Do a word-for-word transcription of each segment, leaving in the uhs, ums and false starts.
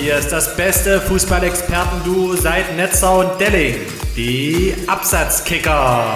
Hier ist das beste Fußballexperten-Duo seit Netzer und Delling, die Absatzkicker.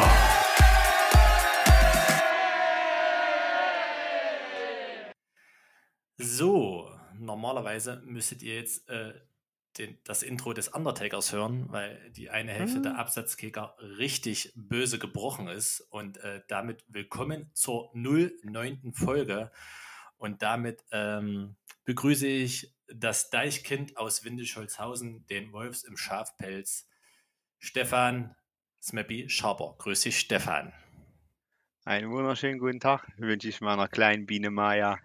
So, normalerweise müsstet ihr jetzt äh, den, das Intro des Undertakers hören, weil die eine Hälfte hm. der Absatzkicker richtig böse gebrochen ist. Und äh, damit willkommen zur null neunten Folge. Und damit ähm, begrüße ich das Deichkind aus Windischholzhausen, den Wolfs im Schafpelz, Stefan Smeppy Schaber. Grüß dich, Stefan. Einen wunderschönen guten Tag wünsche ich meiner kleinen Biene Maya.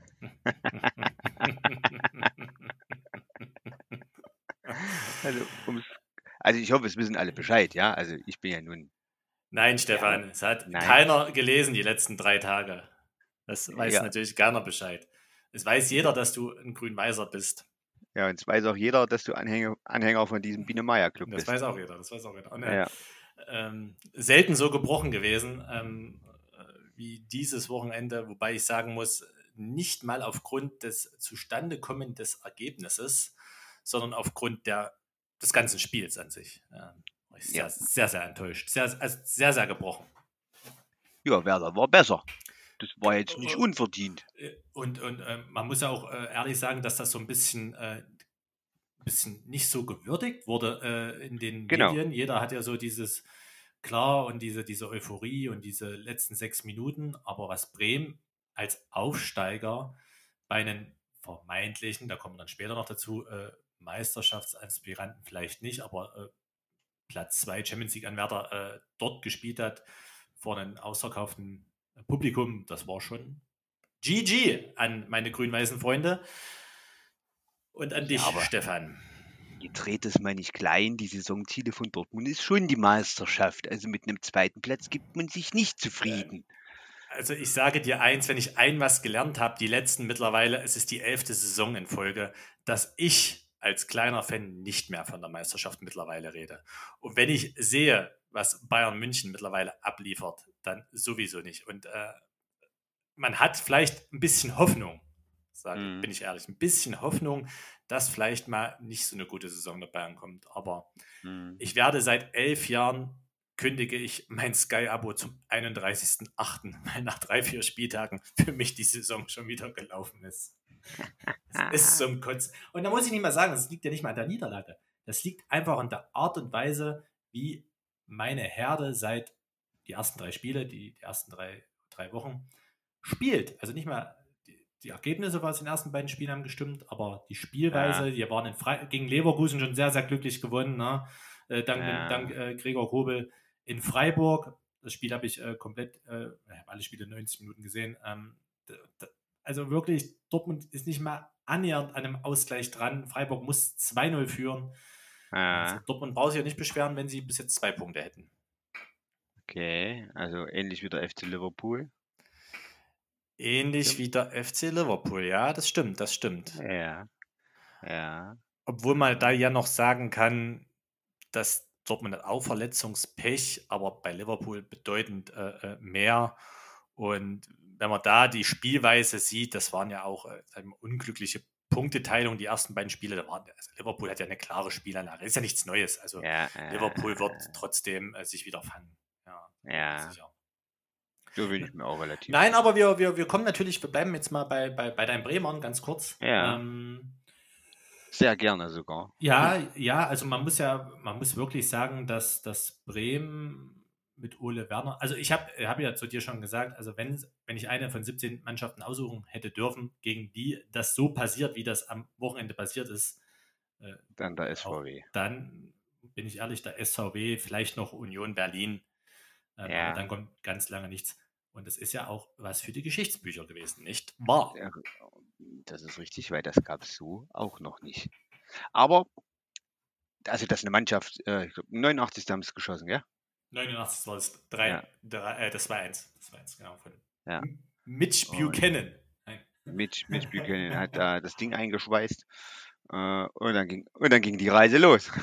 also, um's, also ich hoffe, es wissen alle Bescheid, ja? Also ich bin ja nun... Nein, Stefan, ja, es hat nein. keiner gelesen die letzten drei Tage. Das weiß ja. natürlich keiner Bescheid. Es weiß jeder, dass du ein Grün-Weißer bist. Ja, und es weiß auch jeder, dass du Anhänger, Anhänger von diesem Biene Maya Club das bist. Das weiß auch jeder, das weiß auch jeder. Und, ja. ähm, selten so gebrochen gewesen ähm, wie dieses Wochenende, wobei ich sagen muss, nicht mal aufgrund des Zustandekommen des Ergebnisses, sondern aufgrund der, des ganzen Spiels an sich. Ja, ich sehr, ja. sehr, sehr enttäuscht. Sehr, also sehr, sehr gebrochen. Ja, Werder war besser. Das war jetzt nicht unverdient. Und, und äh, man muss ja auch äh, ehrlich sagen, dass das so ein bisschen, äh, bisschen nicht so gewürdigt wurde äh, in den genau. Medien. Jeder hat ja so dieses, klar, und diese, diese Euphorie und diese letzten sechs Minuten. Aber was Bremen als Aufsteiger bei einem vermeintlichen, da kommen wir dann später noch dazu, äh, Meisterschaftsaspiranten vielleicht nicht, aber äh, Platz zwei Champions League-Anwärter äh, dort gespielt hat, vor einem ausverkauften Publikum, das war schon G G an meine grün-weißen Freunde und an dich, ja, Stefan. Ihr dreht es mal nicht klein, die Saisonziele von Dortmund ist schon die Meisterschaft. Also mit einem zweiten Platz gibt man sich nicht zufrieden. Also ich sage dir eins, wenn ich ein was gelernt habe, die letzten mittlerweile, es ist die elfte Saison in Folge, dass ich als kleiner Fan nicht mehr von der Meisterschaft mittlerweile rede. Und wenn ich sehe, was Bayern München mittlerweile abliefert, dann sowieso nicht. Und äh, man hat vielleicht ein bisschen Hoffnung, sage, mm. bin ich ehrlich, ein bisschen Hoffnung, dass vielleicht mal nicht so eine gute Saison der Bayern kommt. Aber mm. ich werde seit elf Jahren, kündige ich mein Sky-Abo zum einunddreißigsten achten, weil nach drei, vier Spieltagen für mich die Saison schon wieder gelaufen ist. Das ist zum Kotzen. Und da muss ich nicht mal sagen, das liegt ja nicht mal an der Niederlage. Das liegt einfach an der Art und Weise, wie meine Herde seit die ersten drei Spiele, die, die ersten drei, drei Wochen spielt. Also nicht mal die, die Ergebnisse, was in den ersten beiden Spielen haben gestimmt, aber die Spielweise, ja. die waren in Fre- gegen Leverkusen schon sehr, sehr glücklich gewonnen, ne? äh, dank, ja. dank äh, Gregor Kobel. In Freiburg, das Spiel habe ich äh, komplett, äh, ich habe alle Spiele neunzig Minuten gesehen, ähm, d- d- also wirklich, Dortmund ist nicht mal annähernd an einem Ausgleich dran. Freiburg muss zwei null führen. Ja. Also Dortmund braucht sich ja nicht beschweren, wenn sie bis jetzt zwei Punkte hätten. Okay, also ähnlich wie der F C Liverpool. Ähnlich ja. wie der F C Liverpool, ja, das stimmt, das stimmt. Ja, ja. Obwohl man da ja noch sagen kann, dass Dortmund hat auch Verletzungspech, aber bei Liverpool bedeutend äh, mehr. Und wenn man da die Spielweise sieht, das waren ja auch äh, eine unglückliche Punkteteilung, die ersten beiden Spiele. Da waren, also Liverpool hat ja eine klare Spielanlage. Das ist ja nichts Neues. Also ja, äh, Liverpool wird trotzdem äh, sich wieder fangen. Ja, ja. Sicher. So will ich mir auch relativ. Nein, aber wir, wir, wir kommen natürlich, wir bleiben jetzt mal bei, bei, bei deinem Bremern ganz kurz. Ja. Ähm, Sehr gerne sogar. Ja, ja, also man muss ja, man muss wirklich sagen, dass das Bremen mit Ole Werner, also ich habe hab ja zu dir schon gesagt, also wenn, wenn ich eine von siebzehn Mannschaften aussuchen hätte dürfen, gegen die das so passiert, wie das am Wochenende passiert ist, äh, dann der S V W. Auch, dann bin ich ehrlich, der S V W, vielleicht noch Union Berlin, äh, ja. aber dann kommt ganz lange nichts. Und das ist ja auch was für die Geschichtsbücher gewesen, nicht wahr? Ja, das ist richtig, weil das gab es so auch noch nicht. Aber, also das ist eine Mannschaft, äh, ich glaube, neunundachtzig haben es geschossen, gell? neunundachtzig war das drei, ja. drei, äh, das war eins. Das war eins, genau. Von ja. Mitch Buchanan. Mitch, Mitch Buchanan hat da das Ding eingeschweißt äh, und, dann ging, und dann ging die Reise los.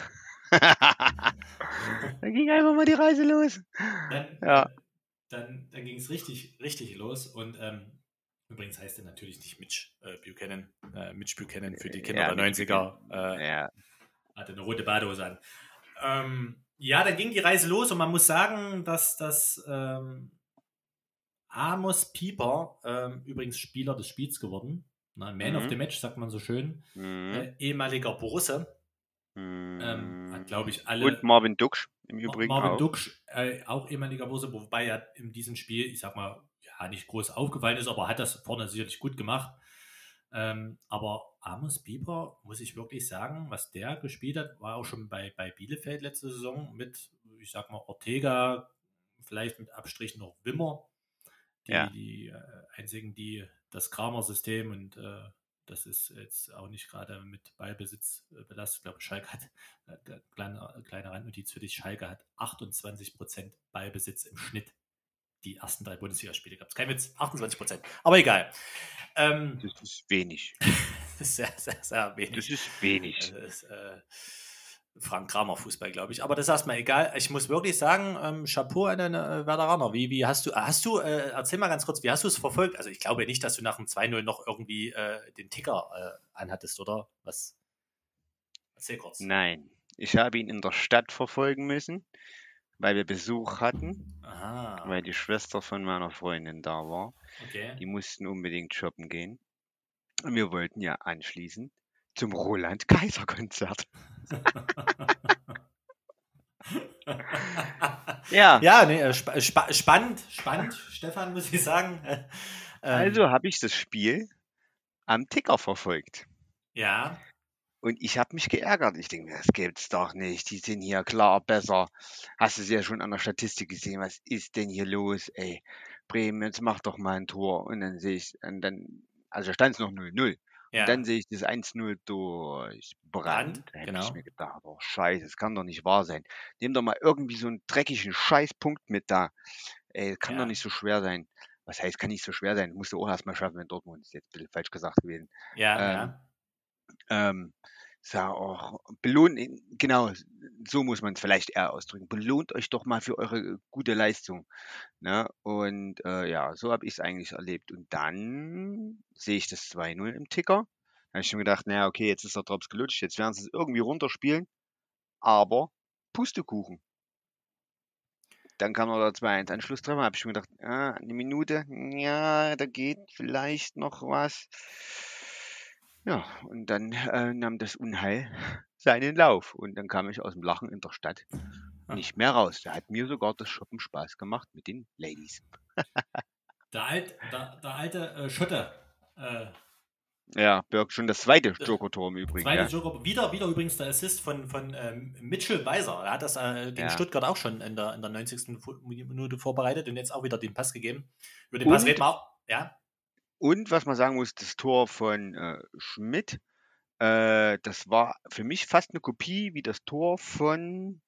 Dann ging einfach mal die Reise los. Dann, ja. dann, dann ging es richtig, richtig los und ähm, Übrigens heißt er natürlich nicht Mitch äh, Buchanan, äh, Mitch Buchanan für die Kinder Ja, der mit neunziger. Buchanan. Äh, Ja. hatte eine rote Badehose an. Ähm, ja, dann ging die Reise los und man muss sagen, dass das ähm, Amos Pieper, ähm, übrigens Spieler des Spiels geworden, na, Man of the Mhm. Match, sagt man so schön, Mhm. äh, ehemaliger Borusse, ähm, hat, Mhm. glaube ich, Und alle, Marvin Duksch im Ma- Übrigen Marvin auch. Duksch, äh, auch ehemaliger Borusse, wobei er in diesem Spiel, ich sag mal, ja, nicht groß aufgefallen ist, aber hat das vorne sicherlich gut gemacht. Ähm, aber Amos Pieper, muss ich wirklich sagen, was der gespielt hat, war auch schon bei, bei Bielefeld letzte Saison mit, ich sag mal, Ortega, vielleicht mit Abstrichen noch Wimmer, die, Ja. die äh, einzigen, die das Kramer-System und äh, das ist jetzt auch nicht gerade mit Ballbesitz äh, belastet. Ich glaube, Schalke hat, äh, kleine, kleine Randnotiz für dich, Schalke hat achtundzwanzig Prozent Ballbesitz im Schnitt die ersten drei Bundesligaspiele gehabt. Kein Witz, achtundzwanzig Prozent. Aber egal. Ähm, Das ist wenig. das ist sehr, sehr, sehr wenig. Das ist wenig. Das ist äh, Frank Kramer Fußball, glaube ich. Aber das ist erstmal egal. Ich muss wirklich sagen, ähm, Chapeau an den äh, Veteraner. Wie, wie hast du, hast du, äh, erzähl mal ganz kurz, wie hast du es verfolgt? Also ich glaube nicht, dass du nach dem zwei null noch irgendwie äh, den Ticker äh, anhattest, oder? Was? Erzähl kurz. Nein. Ich habe ihn in der Stadt verfolgen müssen, weil wir Besuch hatten, Aha, weil die Schwester von meiner Freundin da war. okay. Die mussten unbedingt shoppen gehen. Und wir wollten ja anschließen zum Roland-Kaiser-Konzert. Ja, Ja, nee, äh, spa spa spannend, spannend, Stefan, muss ich sagen. Äh, ähm, also habe ich das Spiel am Ticker verfolgt. ja, Und ich habe mich geärgert. Ich denke mir, das gibt's doch nicht. Die sind hier klar besser. Hast du es ja schon an der Statistik gesehen? Was ist denn hier los? Ey, Bremen, jetzt mach doch mal ein Tor. Und dann sehe ich, und dann, also stand es noch null null. Und dann ja, sehe ich das eins null Brand, durchbrannt. Da habe ich genau. mir gedacht, oh Scheiße, das kann doch nicht wahr sein. Nimm doch mal irgendwie so einen dreckigen Scheißpunkt mit da. Ey, kann doch Ja, nicht so schwer sein. Was heißt, kann nicht so schwer sein? Musst du auch erstmal schaffen in Dortmund. Ist jetzt ein bisschen falsch gesagt gewesen. ja, Ähm, ja. ähm, sag auch, belohnt, genau, so muss man es vielleicht eher ausdrücken. Belohnt euch doch mal für eure gute Leistung. Ne? Und äh, ja, so habe ich es eigentlich erlebt. Und dann sehe ich das zwei null im Ticker. Da habe ich schon gedacht, naja, okay, jetzt ist der Drops gelutscht, jetzt werden sie es irgendwie runterspielen. Aber Pustekuchen. Dann kam noch der zwei eins Anschlusstreffer. Habe ich mir gedacht, ah, eine Minute, ja, da geht vielleicht noch was. Ja, und dann äh, nahm das Unheil seinen Lauf. Und dann kam ich aus dem Lachen in der Stadt nicht mehr raus. Da hat mir sogar das Shoppen Spaß gemacht mit den Ladies. Der, alt, der, der alte äh, Schotte. Äh, Ja, Birk schon das zweite der Joker-Tor im Übrigen, zweite gell? Joker. Wieder, wieder übrigens der Assist von, von ähm, Mitchell Weiser. Er hat das äh, gegen Ja. Stuttgart auch schon in der, in der neunzigsten Fu- Minute vorbereitet und jetzt auch wieder den Pass gegeben. Über den Pass reden Und, wir auch. Ja, und was man sagen muss, das Tor von äh, Schmidt, äh, das war für mich fast eine Kopie wie das Tor von,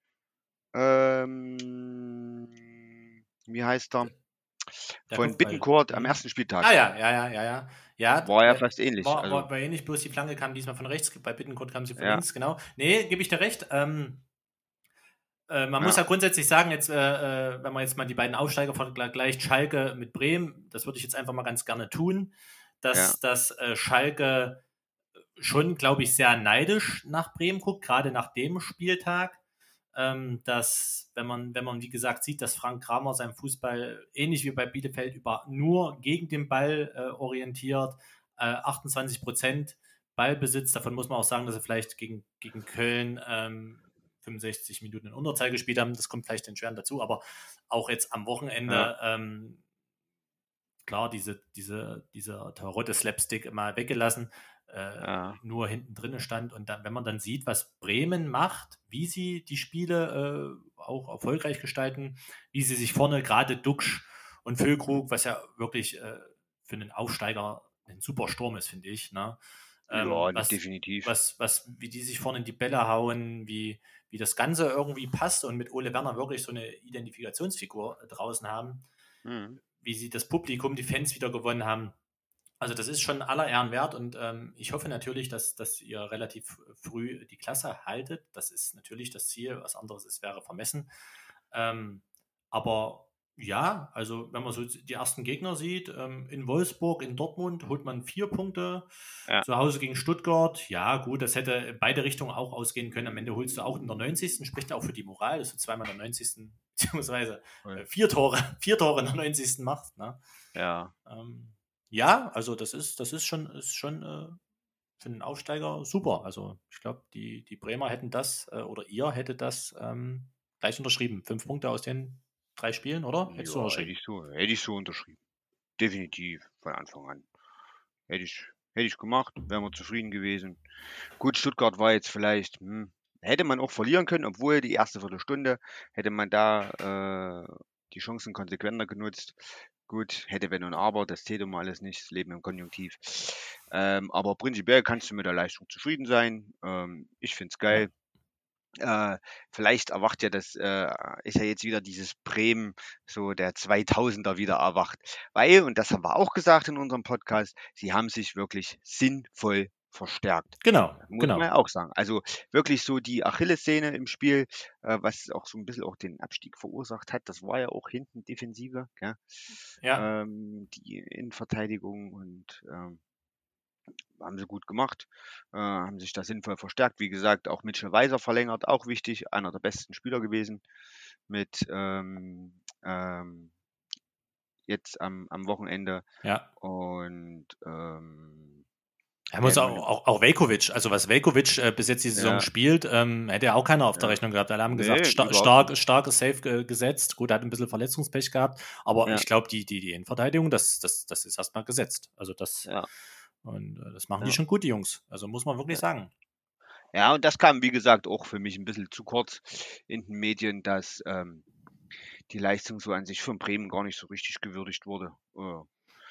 ähm, wie heißt er? der Von Kopfball. Bittencourt am Hm. ersten Ah Spieltag. ja, ja, ja, ja, ja. Ja, War ja äh, fast ähnlich. war, Also, war, war ähnlich, bloß die Flanke kam diesmal von rechts. Bei Bittencourt kam sie von ja, links, genau. Nee, gebe ich dir recht. Ähm, Äh, man muss ja, ja grundsätzlich sagen, jetzt, äh, äh, wenn man jetzt mal die beiden Aufsteiger vergleicht, Schalke mit Bremen, das würde ich jetzt einfach mal ganz gerne tun, ja, dass, dass äh, Schalke schon, glaube ich, sehr neidisch nach Bremen guckt, gerade nach dem Spieltag. Ähm, dass, wenn man, wenn man, wie gesagt, sieht, dass Frank Kramer seinen Fußball ähnlich wie bei Bielefeld über nur gegen den Ball äh, orientiert, äh, achtundzwanzig Prozent Ballbesitz, davon muss man auch sagen, dass sie vielleicht gegen, gegen Köln ähm, fünfundsechzig Minuten in Unterzahl gespielt haben. Das kommt vielleicht entscheidend dazu, aber auch jetzt am ja, Wochenende, ähm, klar, diese, diese, dieser rote Slapstick mal weggelassen, äh, ja, nur hinten drin stand. Und dann, wenn man dann sieht, was Bremen macht, wie sie die Spiele äh, auch erfolgreich gestalten, wie sie sich vorne, gerade Duxch und Füllkrug, was ja wirklich äh, für einen Aufsteiger ein super Sturm ist, finde ich, ne? ähm, ja, was, definitiv. was, was, wie die sich vorne in die Bälle hauen, wie, wie das Ganze irgendwie passt und mit Ole Werner wirklich so eine Identifikationsfigur draußen haben, Mhm. wie sie das Publikum, die Fans wieder gewonnen haben. Also das ist schon aller Ehren wert und ähm, ich hoffe natürlich, dass, dass ihr relativ früh die Klasse haltet. Das ist natürlich das Ziel, was anderes ist, wäre vermessen. Ähm, aber Ja, also wenn man so die ersten Gegner sieht, ähm, in Wolfsburg, in Dortmund holt man vier Punkte, Ja. zu Hause gegen Stuttgart, ja gut, das hätte in beide Richtungen auch ausgehen können. Am Ende holst du auch in der neunzigsten Spricht auch für die Moral, dass du zweimal in der neunzigsten beziehungsweise äh, vier Tore, vier Tore in der neunzigsten machst. Ne? Ja. Ähm, ja, also das ist, das ist schon, ist schon äh, für einen Aufsteiger super. Also ich glaube, die, die Bremer hätten das äh, oder ihr hättet das ähm, gleich unterschrieben. Fünf Punkte aus den drei Spielen, oder? Hättest du Ja, hätte unterschrieben? ich so, hätte ich so unterschrieben. Definitiv von Anfang an. Hätte ich, hätte ich gemacht, wären wir zufrieden gewesen. Gut, Stuttgart war jetzt vielleicht, hm, hätte man auch verlieren können, obwohl die erste Viertelstunde hätte man da äh, die Chancen konsequenter genutzt. Gut, hätte wenn und aber, das zählt immer alles nicht, das Leben im Konjunktiv. Ähm, aber prinzipiell kannst du mit der Leistung zufrieden sein. Ähm, ich finde es Ja. geil. Äh, vielleicht erwacht ja das, äh, ist ja jetzt wieder dieses Bremen, so der zweitausender wieder erwacht. Weil, und das haben wir auch gesagt in unserem Podcast, sie haben sich wirklich sinnvoll verstärkt. Genau, Das muss man genau. ja auch sagen. Also wirklich so die Achillessehne im Spiel, äh, was auch so ein bisschen auch den Abstieg verursacht hat, das war ja auch hinten Defensive, gell? Ja, Ähm, die Innenverteidigung und ähm, haben sie gut gemacht, äh, haben sich da sinnvoll verstärkt. Wie gesagt, auch Mitchell Weiser verlängert, auch wichtig, einer der besten Spieler gewesen mit ähm, ähm, jetzt am, am Wochenende. ja. Und ähm, Er muss werden auch, wir, auch, auch Velkovic, also was Velkovic äh, bis jetzt die Saison ja, spielt, ähm, hätte ja auch keiner auf der ja, Rechnung gehabt. Alle haben gesagt, nee, star überhaupt nicht. stark, starkes Safe ge gesetzt. Gut, er hat ein bisschen Verletzungspech gehabt, aber Ja, ich glaube, die, die, die Innenverteidigung, das, das, das ist erstmal gesetzt. Also das, ja, und äh, das machen die ja, schon gut, die Jungs. Also muss man wirklich ja. sagen. Ja, und das kam, wie gesagt, auch für mich ein bisschen zu kurz in den Medien, dass ähm, die Leistung so an sich von Bremen gar nicht so richtig gewürdigt wurde. Äh,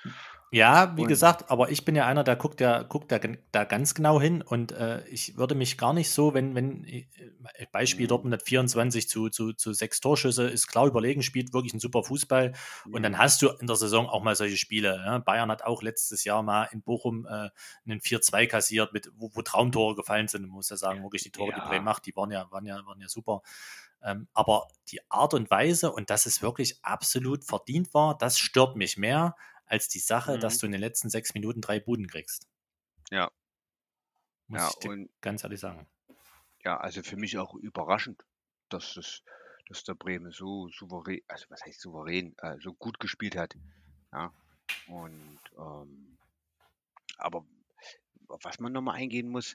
Ja, wie Und gesagt, aber ich bin ja einer, der guckt ja, guckt da, gen- da ganz genau hin und äh, ich würde mich gar nicht so, wenn, wenn, äh, Beispiel mhm, Dortmund hat vierundzwanzig zu, zu, zu sechs Torschüsse, ist klar überlegen, spielt wirklich einen super Fußball und dann mhm, hast du in der Saison auch mal solche Spiele. Ja? Bayern hat auch letztes Jahr mal in Bochum äh, einen vier zwei kassiert, mit, wo, wo Traumtore gefallen sind. Man muss ja sagen, wirklich die Tore, die Bremen ja, macht, die waren ja, waren ja, waren ja super. Ähm, aber die Art und Weise und dass es wirklich absolut verdient war, das stört mich mehr als die Sache, dass mhm, du in den letzten sechs Minuten drei Buden kriegst. ja, Muss ja, ich dir und ganz ehrlich sagen. ja, also für mich auch überraschend, dass das dass der Bremen so souverän, also was heißt souverän, äh, so gut gespielt hat, ja. Und, ähm, aber auf was man noch mal eingehen muss,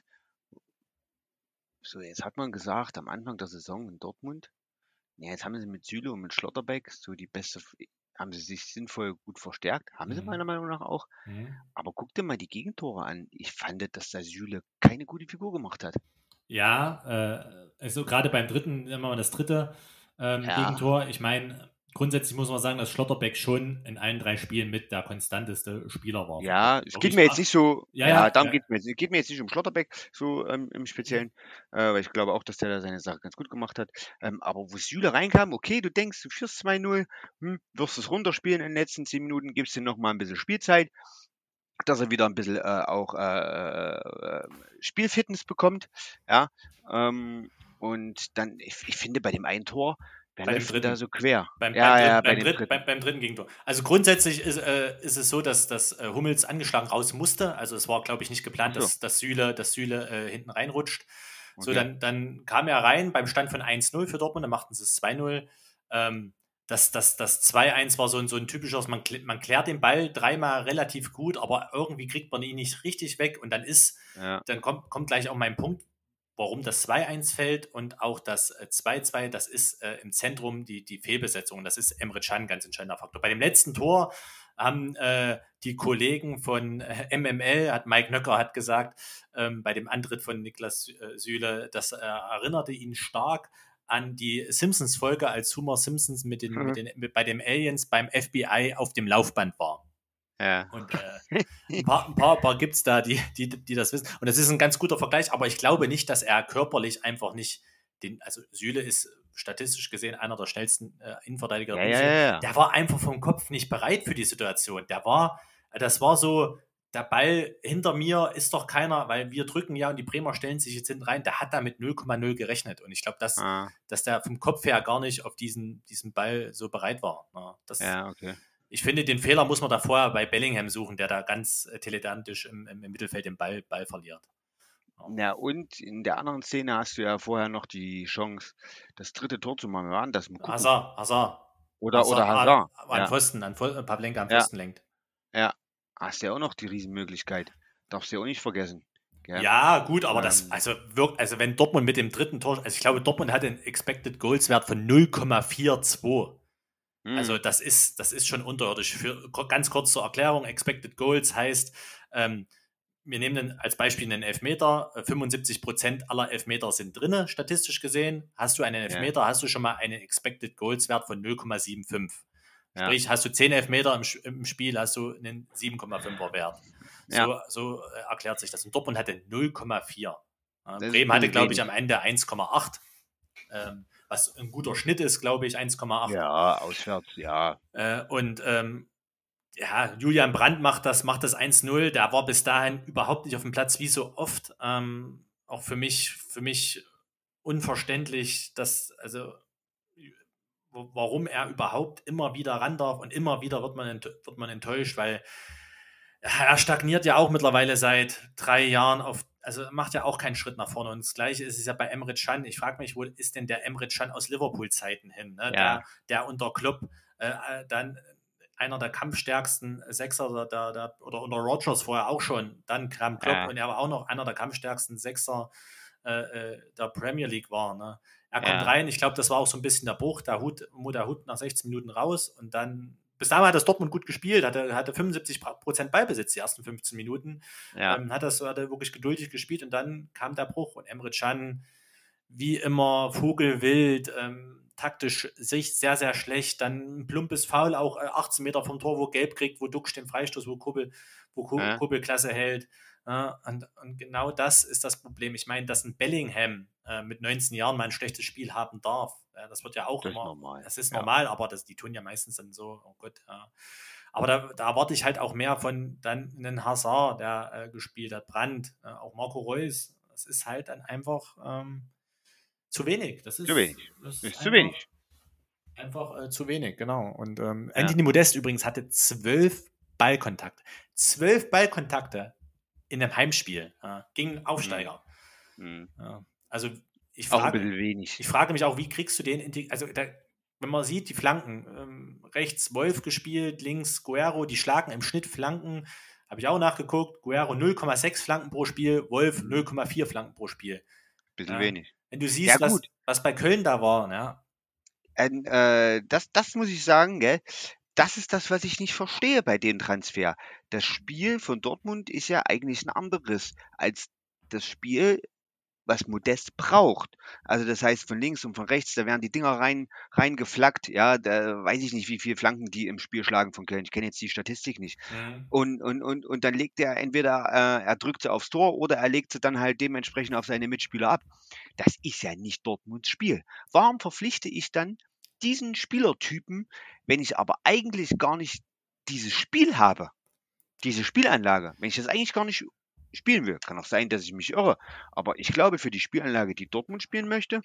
so jetzt hat man gesagt, am Anfang der Saison in Dortmund, ja, jetzt haben sie mit Süle und mit Schlotterbeck so die beste F haben sie sich sinnvoll gut verstärkt, haben sie Mhm. meiner Meinung nach auch. Mhm. Aber guck dir mal die Gegentore an. Ich fand, dass der Süle keine gute Figur gemacht hat. Ja, äh, also gerade beim dritten, nehmen wir mal das dritte ähm, Ja, Gegentor. Ich meine, grundsätzlich muss man sagen, dass Schlotterbeck schon in allen drei Spielen mit der konstanteste Spieler war von ja, Dortmund. es geht mir Wirklich, jetzt ah, nicht so, ja, ja, ja, darum ja, geht mir jetzt nicht. Geht mir jetzt nicht um Schlotterbeck, so ähm, im Speziellen, äh, weil ich glaube auch, dass der da seine Sache ganz gut gemacht hat. Ähm, aber wo Süle reinkam, okay, du denkst, du führst zwei null, hm, wirst es runterspielen in den letzten zehn Minuten, gibst ihm noch mal ein bisschen Spielzeit, dass er wieder ein bisschen äh, auch äh, äh, Spielfitness bekommt, ja. Ähm, und dann, ich, ich finde, bei dem einen Tor, wer bei dem läuft denn da dritten. so quer? Beim, beim, Ja, dritten, ja, bei beim, dem dritten, dritten. beim, beim dritten Gegentor. Also grundsätzlich ist, äh, ist es so, dass, dass äh, Hummels angeschlagen raus musste. Also es war, glaube ich, nicht Ach geplant, so, dass, dass Süle, dass Süle äh, hinten reinrutscht. So, okay. dann, dann kam er rein beim Stand von eins null für Dortmund, dann machten sie es zwei null. Ähm, das, das, das zwei eins war so ein, so ein typisches, man, klä- man klärt den Ball dreimal relativ gut, aber irgendwie kriegt man ihn nicht richtig weg und dann ist, Ja, dann kommt, kommt gleich auch mein Punkt, warum das zwei eins fällt und auch das äh, zwei zwei, das ist äh, im Zentrum die, die Fehlbesetzung. Das ist Emre Can ein ganz entscheidender Faktor. Bei dem letzten Tor haben äh, die Kollegen von äh, M M L, hat Mike Nöcker hat gesagt, ähm, bei dem Antritt von Niklas äh, Süle, das äh, erinnerte ihn stark an die Simpsons-Folge, als Homer Simpsons mit den, mit den, mit, bei den Aliens beim F B I auf dem Laufband war. ja. Und äh, ein paar, ein paar, paar gibt es da, die, die, die das wissen. Und das ist ein ganz guter Vergleich, aber ich glaube nicht, dass er körperlich einfach nicht den, also Süle ist statistisch gesehen einer der schnellsten äh, Innenverteidiger der Ja, ja, Bundesliga. ja, ja. Der war einfach vom Kopf nicht bereit für die Situation. Der war, das war so, der Ball hinter mir ist doch keiner, weil wir drücken ja und die Bremer stellen sich jetzt hinten rein, der hat da mit null Komma null gerechnet. Und ich glaube, dass, Ah, dass der vom Kopf her gar nicht auf diesen, diesen Ball so bereit war. Ja, das, ja, okay. ich finde, den Fehler muss man da vorher bei Bellingham suchen, der da ganz äh, dilettantisch im, im, im Mittelfeld den Ball, Ball verliert. Ja. Na und in der anderen Szene hast du ja vorher noch die Chance, das dritte Tor zu machen. Wer war denn das? Mukoko? Hazard, Hazard. Oder, oder Hazard Hazard. äh, an Ja, Pfosten, an Pfosten, Pavlenka an ja, Pfosten lenkt. ja. Hast ja auch noch die Riesenmöglichkeit. Darfst du ja auch nicht vergessen. Gell? Ja, gut, aber das, Ähm, also wirkt, also wenn Dortmund mit dem dritten Tor, also ich glaube, Dortmund hat einen Expected Goals Wert von null Komma zweiundvierzig. Also hm, das ist, das ist schon unterirdisch. Für, ganz kurz zur Erklärung, Expected Goals heißt, ähm, wir nehmen den, als Beispiel einen Elfmeter, äh, fünfundsiebzig Prozent aller Elfmeter sind drinne, statistisch gesehen. Hast du einen ja, Elfmeter, hast du schon mal einen Expected Goals Wert von null Komma fünfundsiebzig. ja, Sprich, hast du zehn Elfmeter im, im Spiel, hast du einen sieben Komma fünfer Wert. ja. So, so äh, erklärt sich das. Und Dortmund hatte null Komma vier. Äh, Das ist ein Bremen hatte, bisschen glaube ich, wenig. am Ende eins Komma acht, ähm, was ein guter Schnitt ist, glaube ich, eins Komma acht. Ja, auswärts, ja. Äh, und ähm, ja, Julian Brandt macht das, macht das eins null. Der war bis dahin überhaupt nicht auf dem Platz, wie so oft. Ähm, auch für mich, für mich unverständlich, dass, also, warum er überhaupt immer wieder ran darf und immer wieder wird man, wird man enttäuscht, weil er stagniert ja auch mittlerweile seit drei Jahren auf, also macht ja auch keinen Schritt nach vorne. Und das Gleiche ist es ja bei Emre Can. Ich frage mich, wo ist denn der Emre Can aus Liverpool-Zeiten hin? Ne? Ja, Der, der unter Klopp äh, dann einer der kampfstärksten Sechser der, der, der, oder unter Rodgers vorher auch schon. Dann kam Klopp ja, und er war auch noch einer der kampfstärksten Sechser äh, der Premier League war. Ne? Er kommt ja, rein, ich glaube, das war auch so ein bisschen der Bruch. Der Hut, der Hut nach sechzehn Minuten raus und dann bis dahin hat das Dortmund gut gespielt, hatte, hatte fünfundsiebzig Prozent Ballbesitz die ersten fünfzehn Minuten, ja, ähm, hat das hat er wirklich geduldig gespielt und dann kam der Bruch und Emre Can, wie immer, Vogelwild, ähm, taktisch sich sehr, sehr schlecht, dann ein plumpes Foul, auch äh, achtzehn Meter vom Tor, wo Gelb kriegt, wo Duxch den Freistoß, wo Kobel, wo Ko- ja, Kobel Klasse hält. Ja, und, und genau das ist das Problem. Ich meine, dass ein Bellingham äh, mit neunzehn Jahren mal ein schlechtes Spiel haben darf, ja, das wird ja auch das ist immer, normal. das ist Ja, normal, aber das, die tun ja meistens dann so, oh Gott, ja. Aber da, da erwarte ich halt auch mehr von dann einen Hazard, der äh, gespielt hat, Brandt, äh, auch Marco Reus. Das ist halt dann einfach ähm, zu wenig. Das zu ist, wenig. das ist Ist zu einfach, wenig. einfach äh, zu wenig, genau. Und ähm, Ja, Anthony Modest übrigens hatte zwölf Ballkontakte. Zwölf Ballkontakte in einem Heimspiel äh, gegen hm, Aufsteiger. hm. Ja. Also ich Auch ein frage, bisschen wenig. ich frage mich auch, wie kriegst du den, in die, also da, wenn man sieht, die Flanken, ähm, rechts Wolf gespielt, links Guerrero, die schlagen im Schnitt Flanken, habe ich auch nachgeguckt, Guerrero null Komma sechs Flanken pro Spiel, Wolf Hm, null Komma vier Flanken pro Spiel. bisschen Ja. wenig. Wenn du Ja siehst, was, gut, was bei Köln da war, ja, ähm, äh, das das muss ich sagen, gell? Das ist das, was ich nicht verstehe bei dem Transfer. Das Spiel von Dortmund ist ja eigentlich ein anderes als das Spiel, was Modest braucht. Also das heißt, von links und von rechts, da werden die Dinger rein reingeflaggt. Ja, da weiß ich nicht, wie viele Flanken die im Spiel schlagen von Köln. Ich kenne jetzt die Statistik nicht. hm. Und und und und dann legt er entweder, äh, er drückt sie aufs Tor oder er legt sie dann halt dementsprechend auf seine Mitspieler ab. Das ist ja nicht Dortmunds Spiel. Warum verpflichte ich dann diesen Spielertypen, wenn ich aber eigentlich gar nicht dieses Spiel habe, diese Spielanlage, wenn ich das eigentlich gar nicht spielen will? Kann auch sein, dass ich mich irre, aber ich glaube, für die Spielanlage, die Dortmund spielen möchte,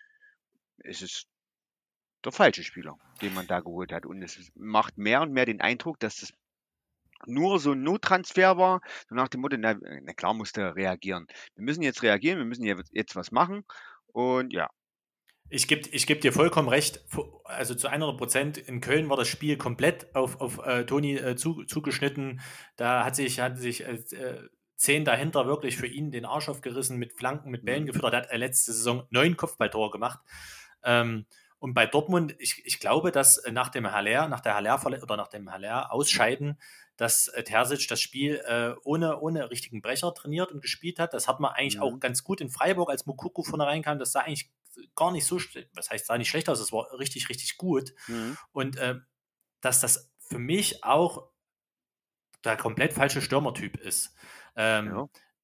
ist es der falsche Spieler, den man da geholt hat. Und es macht mehr und mehr den Eindruck, dass das nur so ein Nottransfer war, so nach dem Motto, na, na klar musste er reagieren. Wir müssen jetzt reagieren, wir müssen jetzt was machen. Und ja, Ich gebe ich geb dir vollkommen recht. Also zu hundert Prozent. In Köln war das Spiel komplett auf, auf äh, Toni äh, zu, zugeschnitten. Da hat sich, hat sich äh, zehn dahinter wirklich für ihn den Arsch aufgerissen, mit Flanken, mit Bällen hm, gefüttert. Er hat äh, letzte Saison neun Kopfballtore gemacht. Ähm, und bei Dortmund, ich, ich glaube, dass äh, nach dem Haller, nach der Haller oder nach dem Haller Ausscheiden, dass äh, Terzic das Spiel äh, ohne, ohne richtigen Brecher trainiert und gespielt hat. Das hat man eigentlich auch hm, ganz gut in Freiburg, als Mukoko vorne reinkam. Das sah eigentlich gar nicht so, was heißt, sah nicht schlecht aus, es war richtig, richtig gut. hm, Und äh, dass das für mich auch der komplett falsche Stürmertyp ist. Ähm, ja,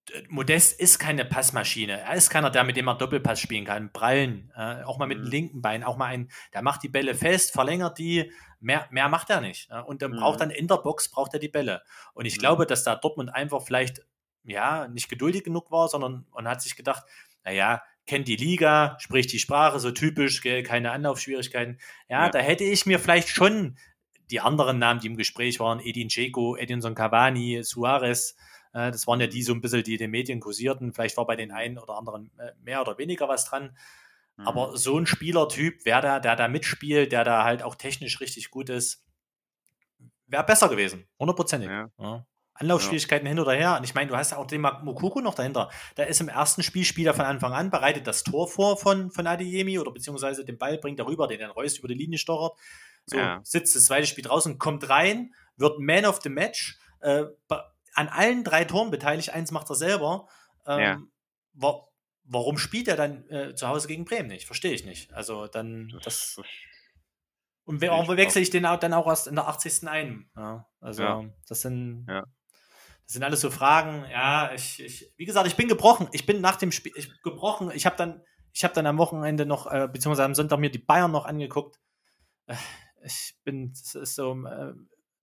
Modest ist keine Passmaschine. Er ist keiner, der mit dem man Doppelpass spielen kann. Prallen, äh, auch mal mit dem Mhm. linken Bein, auch mal ein, der macht die Bälle fest, verlängert die, mehr, mehr macht er nicht. Äh, und dann braucht Mhm. dann in der Box, braucht er die Bälle. Und ich Mhm. glaube, dass da Dortmund einfach vielleicht, ja, nicht geduldig genug war, sondern man hat sich gedacht, naja, kennt die Liga, spricht die Sprache, so typisch, gell, keine Anlaufschwierigkeiten. Ja, Ja. da hätte ich mir vielleicht schon die anderen Namen, die im Gespräch waren, Edin Dzeko, Edinson Cavani, Suarez, äh, das waren ja die so ein bisschen, die in den Medien kursierten. Vielleicht war bei den einen oder anderen äh, mehr oder weniger was dran. Mhm. Aber so ein Spielertyp, wer da, der da mitspielt, der da halt auch technisch richtig gut ist, wäre besser gewesen. Hundertprozentig. Ja. Ja. Anlaufschwierigkeiten hin oder her. Und ich meine, du hast ja auch den Mukoko noch dahinter. Der ist im ersten Spiel, spielt er von Anfang an, bereitet das Tor vor von, von Adeyemi oder beziehungsweise den Ball bringt er rüber, den dann Reus über die Linie stochert. So, Ja. sitzt das zweite Spiel draußen, kommt rein, wird Man of the Match, äh, an allen drei Toren beteiligt, eins macht er selber. Ähm, Ja. wa- warum spielt er dann äh, zu Hause gegen Bremen nicht? Verstehe ich nicht. Also dann, Das, das, das, und sehe warum ich wechsle auch. ich den auch dann auch erst in der achtzigsten ein? Ja, also Ja. das sind, Ja. das sind alles so Fragen. Ja, ich, ich, wie gesagt, ich bin gebrochen. Ich bin nach dem Spiel ich, gebrochen. Ich habe dann, ich habe dann am Wochenende noch, äh, beziehungsweise am Sonntag mir die Bayern noch angeguckt. Äh, ich bin, das ist so, äh,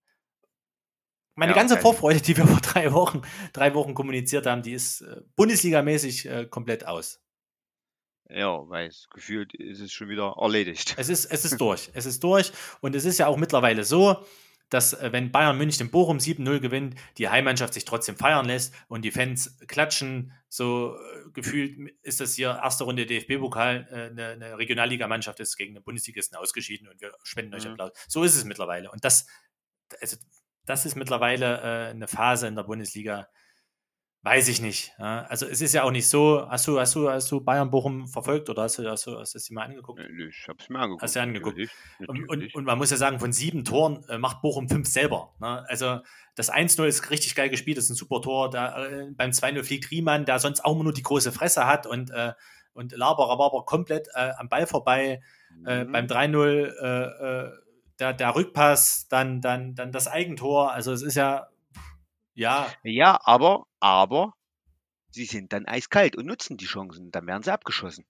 meine Ja, ganze geil. Vorfreude, die wir vor drei Wochen, drei Wochen kommuniziert haben, die ist äh, Bundesligamäßig äh, komplett aus. Ja, weil es gefühlt ist es schon wieder erledigt. Es ist, es ist durch. Es ist durch. Und es ist ja auch mittlerweile so, dass äh, wenn Bayern München in Bochum sieben null gewinnt, die Heimmannschaft sich trotzdem feiern lässt und die Fans klatschen. So äh, gefühlt ist das hier erste Runde D F B-Pokal, äh, eine, eine Regionalligamannschaft ist gegen eine Bundesligisten ausgeschieden und wir spenden euch Mhm. Applaus. So ist es mittlerweile. Und das, also, das ist mittlerweile äh, eine Phase in der Bundesliga, weiß ich nicht. Ja. Also es ist ja auch nicht so, hast du, hast du, hast du Bayern Bochum verfolgt oder hast du, hast du, hast du das dir mal angeguckt? Ich habe es mir angeguckt. Hast du angeguckt. Natürlich. Und, Natürlich. und, und man muss ja sagen, von sieben Toren äh, macht Bochum fünf selber. Ne? Also das eins null ist richtig geil gespielt, das ist ein super Tor. Da, äh, beim zwei null fliegt Riemann, der sonst auch immer nur die große Fresse hat und, äh, und Laber, Rababer komplett äh, am Ball vorbei. Äh, Mhm. beim drei null äh, äh, der, der Rückpass, dann, dann, dann das Eigentor. Also es ist ja, ja, Ja, aber, aber sie sind dann eiskalt und nutzen die Chancen. Dann werden sie abgeschossen.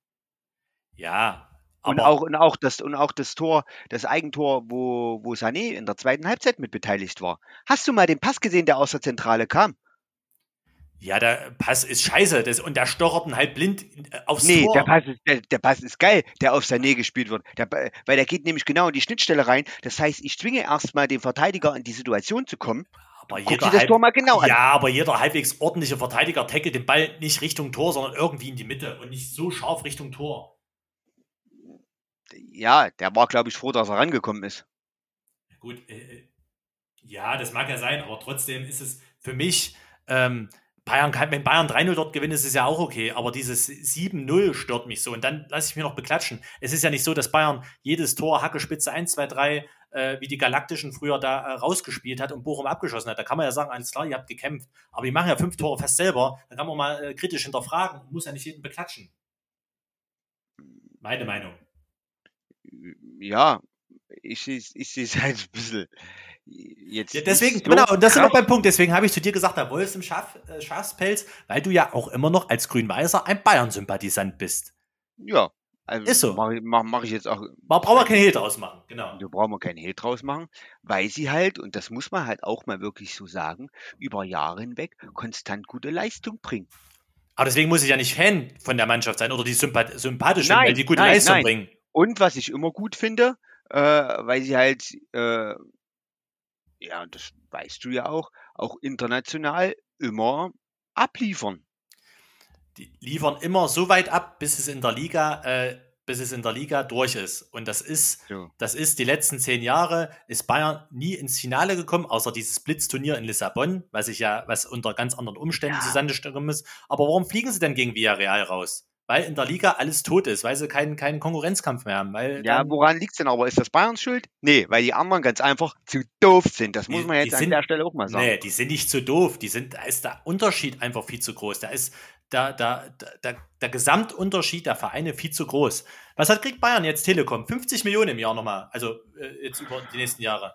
ja, Und aber auch, und auch das, und auch das Tor, das Eigentor, wo, wo Sané in der zweiten Halbzeit mit beteiligt war. Hast du mal den Pass gesehen, der aus der Zentrale kam? ja, der Pass ist scheiße. Das, und der stochert ihn halt blind äh, aufs Nee, der Tor. Pass ist, der, der Pass ist geil, der auf Sané gespielt wird. Der, Ba- weil der geht nämlich genau in die Schnittstelle rein. Das heißt, ich zwinge erstmal den Verteidiger in die Situation zu kommen. Aber Guck jeder dir das halb, Tor mal genau an. ja, aber jeder halbwegs ordentliche Verteidiger tackelt den Ball nicht Richtung Tor, sondern irgendwie in die Mitte und nicht so scharf Richtung Tor. Ja, der war, glaube ich, froh, dass er rangekommen ist. Gut, äh, ja, das mag ja sein, aber trotzdem ist es für mich, ähm, Bayern kann, wenn Bayern drei null dort gewinnt, ist es ja auch okay, aber dieses sieben null stört mich so und dann lasse ich mir noch beklatschen. Es ist ja nicht so, dass Bayern jedes Tor Hackespitze eins, zwei, drei, äh, wie die Galaktischen früher da äh, rausgespielt hat und Bochum abgeschossen hat. Da kann man ja sagen, alles klar, ihr habt gekämpft, aber die machen ja fünf Tore fast selber, da kann man mal äh, kritisch hinterfragen und muss ja nicht jeden beklatschen. Meine Meinung. Ja, ich sehe ich sehe es halt ein bisschen jetzt Ja, nicht deswegen, so genau, und das sind wir krass. beim Punkt. Deswegen habe ich zu dir gesagt, der Wolf im Schaf, äh, Schafspelz, weil du ja auch immer noch als Grün-Weißer ein Bayern-Sympathisant bist. Ja, also Ist so. mache mach, mach ich jetzt auch. Man braucht man Also, keinen Hehl draus machen, genau. da brauchen wir keinen Hehl draus machen, weil sie halt, und das muss man halt auch mal wirklich so sagen, über Jahre hinweg konstant gute Leistung bringen. Aber deswegen muss ich ja nicht Fan von der Mannschaft sein oder die sympath sympathisch finden, weil Nein, die gute nein, Leistung nein. bringen. Und was ich immer gut finde, äh, weil sie halt, äh, ja, das weißt du ja auch, auch international immer abliefern. Die liefern immer so weit ab, bis es in der Liga, äh, bis es in der Liga durch ist. Und das ist, So. das ist die letzten zehn Jahre, ist Bayern nie ins Finale gekommen, außer dieses Blitzturnier in Lissabon, was ich ja, was unter ganz anderen Umständen Ja. zustande gekommen ist. Aber warum fliegen sie denn gegen Villarreal raus? Weil in der Liga alles tot ist, weil sie keinen, keinen Konkurrenzkampf mehr haben. Weil Ja, dann, woran liegt's denn aber? Ist das Bayerns Schuld? Nee, weil die anderen ganz einfach zu doof sind. Das muss die, man die jetzt an sind, der Stelle auch mal sagen. nee, die sind nicht so doof. Die sind, da ist der Unterschied einfach viel zu groß. Da ist da, da, da, der Gesamtunterschied der Vereine viel zu groß. Was hat kriegt Bayern jetzt Telekom? fünfzig Millionen im Jahr nochmal. Also äh, jetzt über die nächsten Jahre.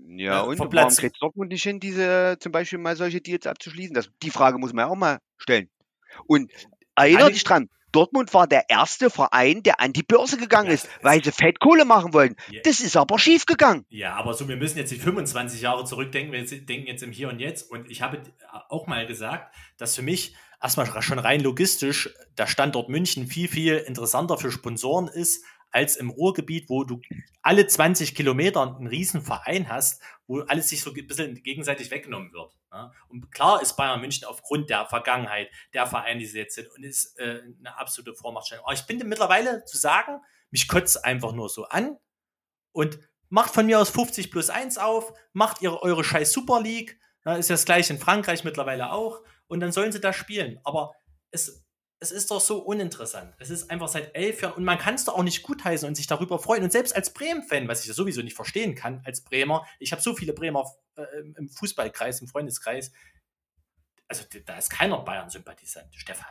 Ja, Äh, und vom warum Platz. kriegt Dortmund nicht hin, diese zum Beispiel mal solche Deals abzuschließen? Das, die Frage muss man ja auch mal stellen. Und erinnere dich dran, Dortmund war der erste Verein, der an die Börse gegangen Ja, ist, es, weil sie Fettkohle machen wollten. ja, Das ist aber schief gegangen. ja, aber so, wir müssen jetzt die fünfundzwanzig Jahre zurückdenken. Wir jetzt- denken jetzt im Hier und Jetzt. Und ich habe auch mal gesagt, dass für mich erstmal schon rein logistisch der Standort München viel, viel interessanter für Sponsoren ist, als im Ruhrgebiet, wo du alle zwanzig Kilometer einen riesen Verein hast, wo alles sich so ein bisschen gegenseitig weggenommen wird. Ja? Und klar ist Bayern München aufgrund der Vergangenheit, der Vereine, die sie jetzt sind, und ist äh, eine absolute Vormachtstellung. Aber ich bin mittlerweile zu sagen, mich kotzt einfach nur so an, und macht von mir aus fünfzig plus eins auf, macht ihre, eure scheiß Super League, ja, ist ja das gleiche in Frankreich mittlerweile auch, und dann sollen sie da spielen. Aber es, es ist doch so uninteressant. Es ist einfach seit elf Jahren, und man kann es doch auch nicht gutheißen und sich darüber freuen. Und selbst als Bremen-Fan, was ich ja sowieso nicht verstehen kann, als Bremer, ich habe so viele Bremer äh, im Fußballkreis, im Freundeskreis, also da ist keiner Bayern-Sympathisant, Stefan.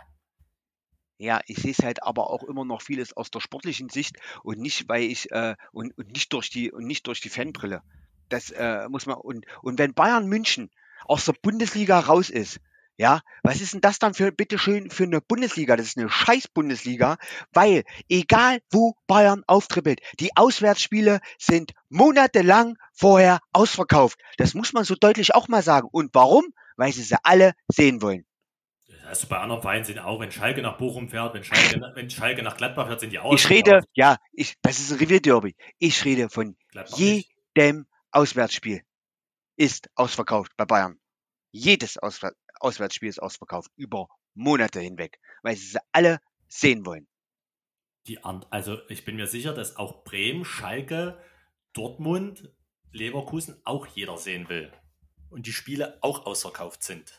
Ja, ich sehe es halt aber auch immer noch vieles aus der sportlichen Sicht und nicht, weil ich äh, und, und nicht durch die und nicht durch die Fanbrille. Das äh, muss man und und wenn Bayern München aus der Bundesliga raus ist, ja, was ist denn das dann für bitteschön für eine Bundesliga? Das ist eine scheiß Bundesliga, weil egal wo Bayern auftrippelt, die Auswärtsspiele sind monatelang vorher ausverkauft. Das muss man so deutlich auch mal sagen. Und warum? Weil sie sie alle sehen wollen. Das hast du bei anderen Vereinen sind auch, wenn Schalke nach Bochum fährt, wenn Schalke, wenn Schalke nach Gladbach fährt, sind die Ich ausverkauft. rede, ja, ich, das ist ein Revierderby. Ich rede von Gladbach nicht. jedem Auswärtsspiel ist ausverkauft bei Bayern. Jedes Auswär Auswärtsspiel ist ausverkauft über Monate hinweg, weil sie sie alle sehen wollen. Die, also ich bin mir sicher, dass auch Bremen, Schalke, Dortmund, Leverkusen auch jeder sehen will. Und die Spiele auch ausverkauft sind.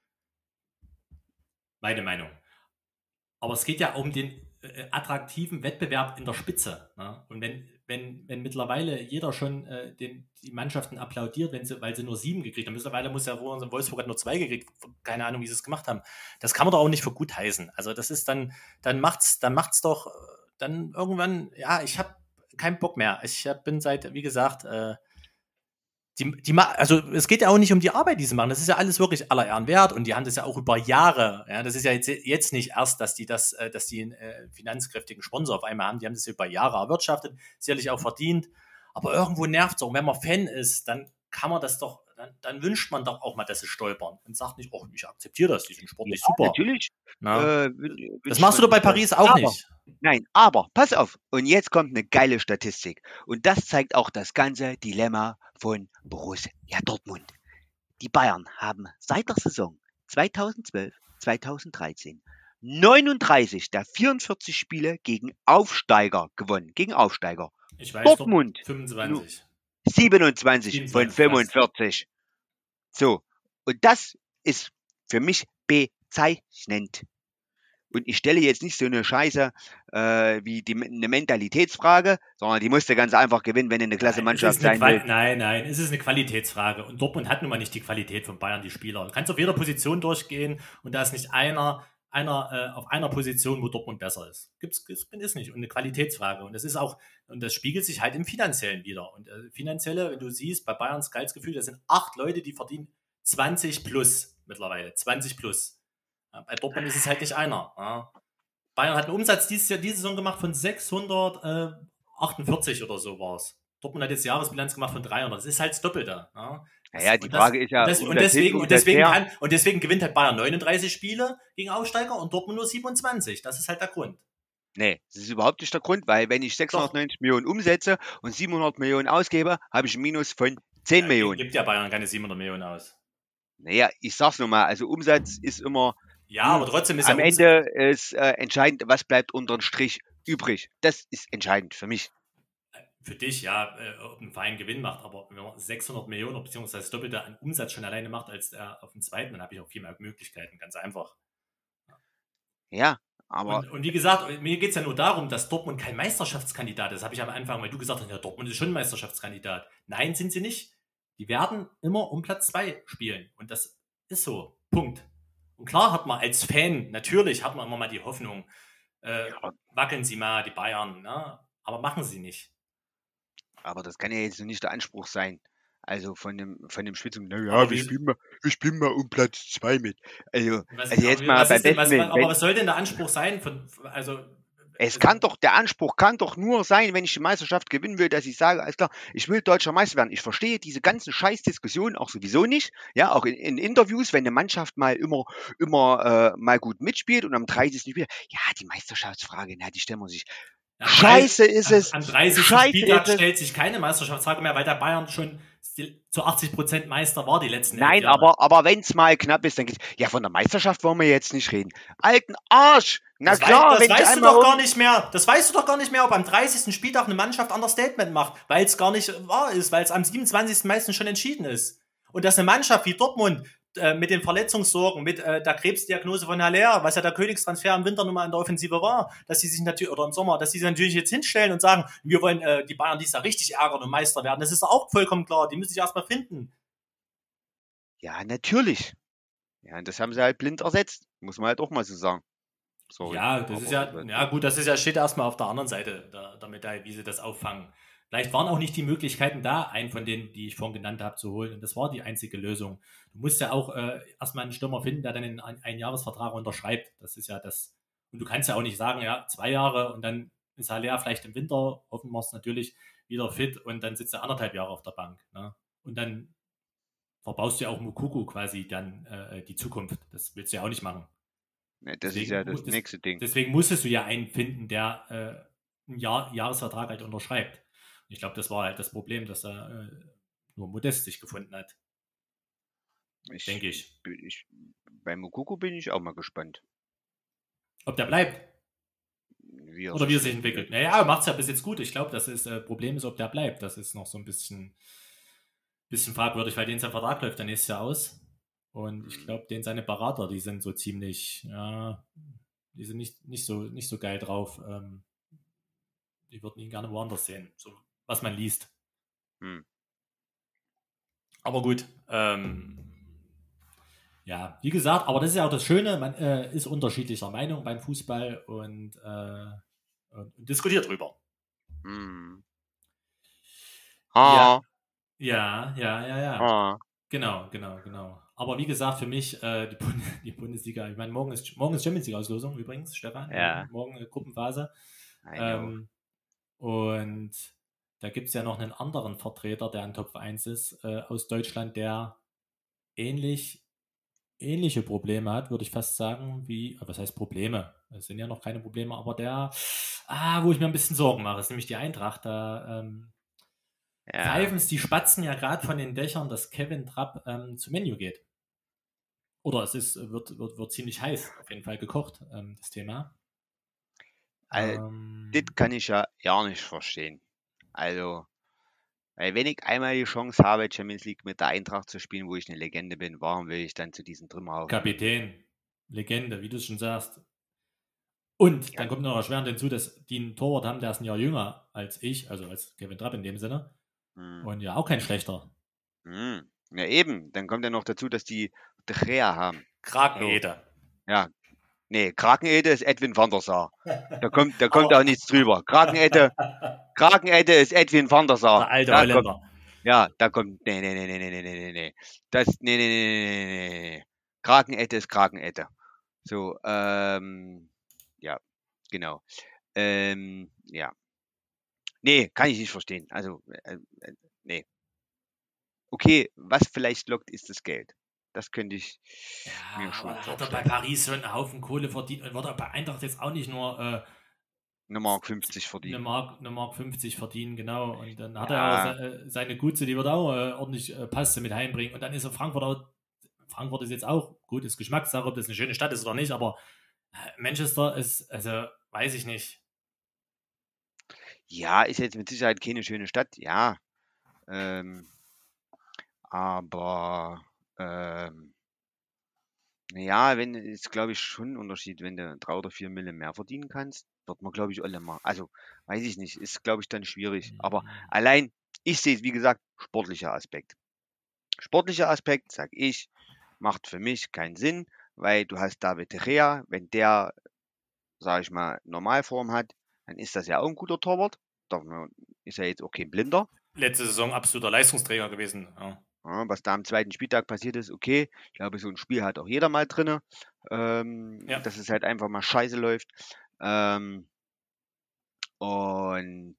Meine Meinung. Aber es geht ja um den äh, attraktiven Wettbewerb in der Spitze. Ne? Und wenn, wenn, wenn mittlerweile jeder schon äh, den, die Mannschaften applaudiert, wenn sie, weil sie nur sieben gekriegt haben, mittlerweile muss ja Wolfsburg hat nur zwei gekriegt, keine Ahnung, wie sie es gemacht haben. Das kann man doch auch nicht für gut heißen. Also das ist dann, dann macht's, dann macht's doch, dann irgendwann, ja, ich habe keinen Bock mehr. Ich hab, bin seit, wie gesagt, äh, Die, die, also es geht ja auch nicht um die Arbeit, die sie machen. Das ist ja alles wirklich aller Ehren wert, und die haben das ja auch über Jahre. Ja, das ist ja jetzt, jetzt nicht erst, dass die das, dass die einen äh, finanzkräftigen Sponsor auf einmal haben. Die haben das über Jahre erwirtschaftet, sicherlich auch verdient. Aber irgendwo nervt es auch. Wenn man Fan ist, dann kann man das doch, dann, dann wünscht man doch auch mal, dass sie stolpern und sagt nicht, oh, ich akzeptiere das, die sind sportlich Ja, super. natürlich. Na? Äh, Das machst du doch bei Paris auch aber, nicht. Nein, aber pass auf. Und jetzt kommt eine geile Statistik. Und das zeigt auch das ganze Dilemma von Borussia Dortmund. Die Bayern haben seit der Saison zweitausendzwölf, zweitausenddreizehn neununddreißig der vierundvierzig Spiele gegen Aufsteiger gewonnen. Gegen Aufsteiger. Ich weiß, Dortmund fünfundzwanzig. siebenundzwanzig von siebenundzwanzig, fünfundvierzig. So, und das ist für mich bezeichnend. Und ich stelle jetzt nicht so eine Scheiße äh, wie die, eine Mentalitätsfrage, sondern die musste ganz einfach gewinnen, wenn du eine klasse Nein, Mannschaft es ist eine sein Qual- willst. Nein, nein, es ist eine Qualitätsfrage. Und Dortmund hat nun mal nicht die Qualität von Bayern, die Spieler. Du kannst auf jeder Position durchgehen, und da ist nicht einer, einer äh, auf einer Position, wo Dortmund besser ist. Gibt's, gibt's ist nicht. Und eine Qualitätsfrage. Und das ist auch, und das spiegelt sich halt im Finanziellen wieder. Und äh, finanzielle, wenn du siehst, bei Bayerns Gehaltsgefühl, das sind acht Leute, die verdienen zwanzig plus mittlerweile. zwanzig plus. Ja, bei Dortmund ist es halt nicht einer. Ja. Bayern hat einen Umsatz dieses Jahr, diese Saison gemacht von sechshundertachtundvierzig oder so war es. Dortmund hat jetzt Jahresbilanz gemacht von dreihundert. Das ist halt das Doppelte. Ja. Naja, die Und das, Frage ist ja, und, das, und, deswegen, und, deswegen kann, und deswegen gewinnt halt Bayern neununddreißig Spiele gegen Aufsteiger und Dortmund nur siebenundzwanzig. Das ist halt der Grund. Nee, das ist überhaupt nicht der Grund, weil wenn ich sechshundertneunzig Doch. Millionen umsetze und siebenhundert Millionen ausgebe, habe ich ein Minus von zehn ja, Millionen. Gibt ja Bayern keine siebenhundert Millionen aus. Naja, ich sag's nochmal, also Umsatz ist immer. Ja, aber trotzdem ist am ja Ende ist äh, entscheidend, was bleibt unter dem Strich übrig. Das ist entscheidend für mich. Für dich, ja, äh, ob ein Verein Gewinn macht, aber wenn man sechshundert Millionen beziehungsweise das Doppelte an Umsatz schon alleine macht als der auf dem zweiten, dann habe ich auch viel mehr Möglichkeiten, ganz einfach. Ja, aber. Und, und wie gesagt, mir geht es ja nur darum, dass Dortmund kein Meisterschaftskandidat ist. Das habe ich am Anfang, weil du gesagt hast, ja, Dortmund ist schon ein Meisterschaftskandidat. Nein, sind sie nicht. Die werden immer um Platz zwei spielen. Und das ist so. Punkt. Und klar hat man als Fan, natürlich hat man immer mal die Hoffnung, äh, ja. wackeln sie mal die Bayern, ne? Aber machen sie nicht. Aber das kann ja jetzt nicht der Anspruch sein. Also von dem, von dem Spitzen, na ja, Aber wir wie, spielen mal, wir spielen mal um Platz zwei mit. Also, was, also aber jetzt wie- mal was beim ist denn, besten was, Willen, aber wenn, was soll denn der Anspruch sein von, also, es also, kann doch, der Anspruch kann doch nur sein, wenn ich die Meisterschaft gewinnen will, dass ich sage, alles klar, ich will deutscher Meister werden. Ich verstehe diese ganzen Scheißdiskussionen auch sowieso nicht. Ja, auch in, in Interviews, wenn eine Mannschaft mal immer, immer äh, mal gut mitspielt und am dreißigsten Spiel, ja, die Meisterschaftsfrage, na, die stellen wir sich. am, drei, Scheiße ist am, es, am dreißigsten scheiße Spieltag ist es. stellt sich keine Meisterschaftsfrage mehr, weil der Bayern schon zu achtzig Prozent Meister war die letzten elf Nein, Jahre. aber, aber wenn es mal knapp ist, dann geht's. Ja, von der Meisterschaft wollen wir jetzt nicht reden. Alten Arsch! Na Das, wei klar, das wenn ich weißt du einmal doch gar um. nicht mehr. Das weißt du doch gar nicht mehr, ob am dreißigsten Spieltag eine Mannschaft Understatement macht, weil es gar nicht wahr ist, weil es am siebenundzwanzigsten meistens schon entschieden ist. Und dass eine Mannschaft wie Dortmund äh, mit den Verletzungssorgen, mit äh, der Krebsdiagnose von Haller, was ja der Königstransfer im Winter nun mal in der Offensive war, dass sie sich natürlich, oder im Sommer, dass sie sich natürlich jetzt hinstellen und sagen, wir wollen äh, die Bayern dies Jahr richtig ärgern und Meister werden. Das ist auch vollkommen klar. Die müssen sich erstmal finden. Ja, natürlich. Ja, und das haben sie halt blind ersetzt. Muss man halt auch mal so sagen. Sorry. Ja, das ist Aber ist ja, halt ja so. gut, das ist ja, steht erstmal auf der anderen Seite der, der Medaille, wie sie das auffangen. Vielleicht waren auch nicht die Möglichkeiten da, einen von denen, die ich vorhin genannt habe, zu holen. Und das war die einzige Lösung. Du musst ja auch äh, erstmal einen Stürmer finden, der dann einen ein Einjahresvertrag unterschreibt. Das ist ja das. Und du kannst ja auch nicht sagen, ja, zwei Jahre und dann ist Haller vielleicht im Winter, hoffen wir es natürlich, wieder fit und dann sitzt er anderthalb Jahre auf der Bank. Ne? Und dann verbaust du ja auch Mukoko quasi dann äh, die Zukunft. Das willst du ja auch nicht machen. Ja, das ist ja Deswegen, das das, nächste Ding. deswegen musstest du ja einen finden, der äh, einen Jahr, Jahresvertrag halt unterschreibt. Und ich glaube, das war halt das Problem, dass er äh, nur Modest sich gefunden hat, Ich, denke ich. ich, bei Mukoko bin ich auch mal gespannt, Ob der bleibt wie er oder wie er sich sich entwickelt. entwickelt. Naja, er macht es ja bis jetzt gut. Ich glaube, das ist, äh, Problem ist, ob der bleibt. Das ist noch so ein bisschen, bisschen fragwürdig, weil den sein Vertrag läuft dann nächstes Jahr aus. Und ich Hm. glaube, den seine Berater, die sind so ziemlich, ja, die sind nicht, nicht, so, nicht so geil drauf. Ähm, die würden ihn gerne woanders sehen, so was man liest. Hm. Aber gut, ähm, ja, wie gesagt, aber das ist ja auch das Schöne, man äh, ist unterschiedlicher Meinung beim Fußball und, äh, und, und diskutiert drüber. Hm. Ja, Ha, ja, ja, ja, ja. ha. Genau, genau, genau. Aber wie gesagt, für mich äh, die, Bund die Bundesliga, ich meine, morgen ist, morgen ist Champions League-Auslosung übrigens, Stefan, morgen, Ja, morgen äh, Gruppenphase. I know. Ähm, und da gibt es ja noch einen anderen Vertreter, der in Top eins ist, äh, aus Deutschland, der ähnlich ähnliche Probleme hat, würde ich fast sagen, wie, was heißt Probleme? Es sind ja noch keine Probleme, aber der, ah, wo ich mir ein bisschen Sorgen mache, ist nämlich die Eintracht. Da ähm, Ja. pfeifen es die Spatzen ja gerade von den Dächern, dass Kevin Trapp ähm, zu Menu geht. Oder es ist, wird, wird, wird ziemlich heiß, auf jeden Fall gekocht, ähm, das Thema. Also, Ähm, das kann ich ja gar nicht verstehen. Also, weil wenn ich einmal die Chance habe, Champions League mit der Eintracht zu spielen, wo ich eine Legende bin, warum will ich dann zu diesem Trümmerhaufen gehen? Kapitän, Legende, wie du es schon sagst. Und Ja. dann kommt noch erschwerend hinzu, dass die einen Torwart haben, der ist ein Jahr jünger als ich, also als Kevin Trapp in dem Sinne. Hm. Und ja, auch kein schlechter. Hm. Ja, eben. Dann kommt ja noch dazu, dass die De Gea haben. So. Krakenede. Ja. Nee, Krakenede ist Edwin van der Sar. Da kommt, da kommt Aber- auch nichts drüber. Krakenede, Krakenede ist Edwin van der Sar. Der alte Da kommt, Holländer. ja, da kommt, nee, nee, nee, nee, nee, nee, nee, nee, nee. Das, nee, nee, nee, nee, nee, nee, nee. Krakenede ist Krakenede. So, ähm, ja, genau. Ähm, ja. Nee, kann ich nicht verstehen. Also, äh, äh, nee. Okay, was vielleicht lockt, ist das Geld. Das könnte ich mir Ja, schon aber da hat er bei vorstellen. Paris schon einen Haufen Kohle verdient und wird er bei Eintracht jetzt auch nicht nur äh, Eine Mark fünfzig eine verdienen. Mark, eine Mark fünfzig verdienen, genau. Und dann hat er Ja, auch se, äh, seine Gutze, die wird auch äh, ordentlich äh, Paste mit heimbringen. Und dann ist er Frankfurt auch, Frankfurt ist jetzt auch gut, ist Geschmackssache, ob das eine schöne Stadt ist oder nicht, aber äh, Manchester ist, also weiß ich nicht. ja, ist jetzt mit Sicherheit keine schöne Stadt, ja. Ähm, aber ähm, ja, wenn ist, glaube ich, schon ein Unterschied, wenn du drei oder vier Mille mehr verdienen kannst, wird man, glaube ich, alle mal. Also, weiß ich nicht, ist, glaube ich, dann schwierig. Aber allein, ich sehe es, wie gesagt, sportlicher Aspekt. Sportlicher Aspekt, sag ich, macht für mich keinen Sinn, weil du hast David De Gea, wenn der, sage ich mal, Normalform hat, dann ist das ja auch ein guter Torwart. Darf man- Ist ja jetzt auch kein Blinder. letzte Saison absoluter Leistungsträger gewesen. Ja. Ja, was da am zweiten Spieltag passiert ist, okay. Ich glaube, so ein Spiel hat auch jeder mal drinne, ähm, Ja. dass es halt einfach mal scheiße läuft. Ähm, und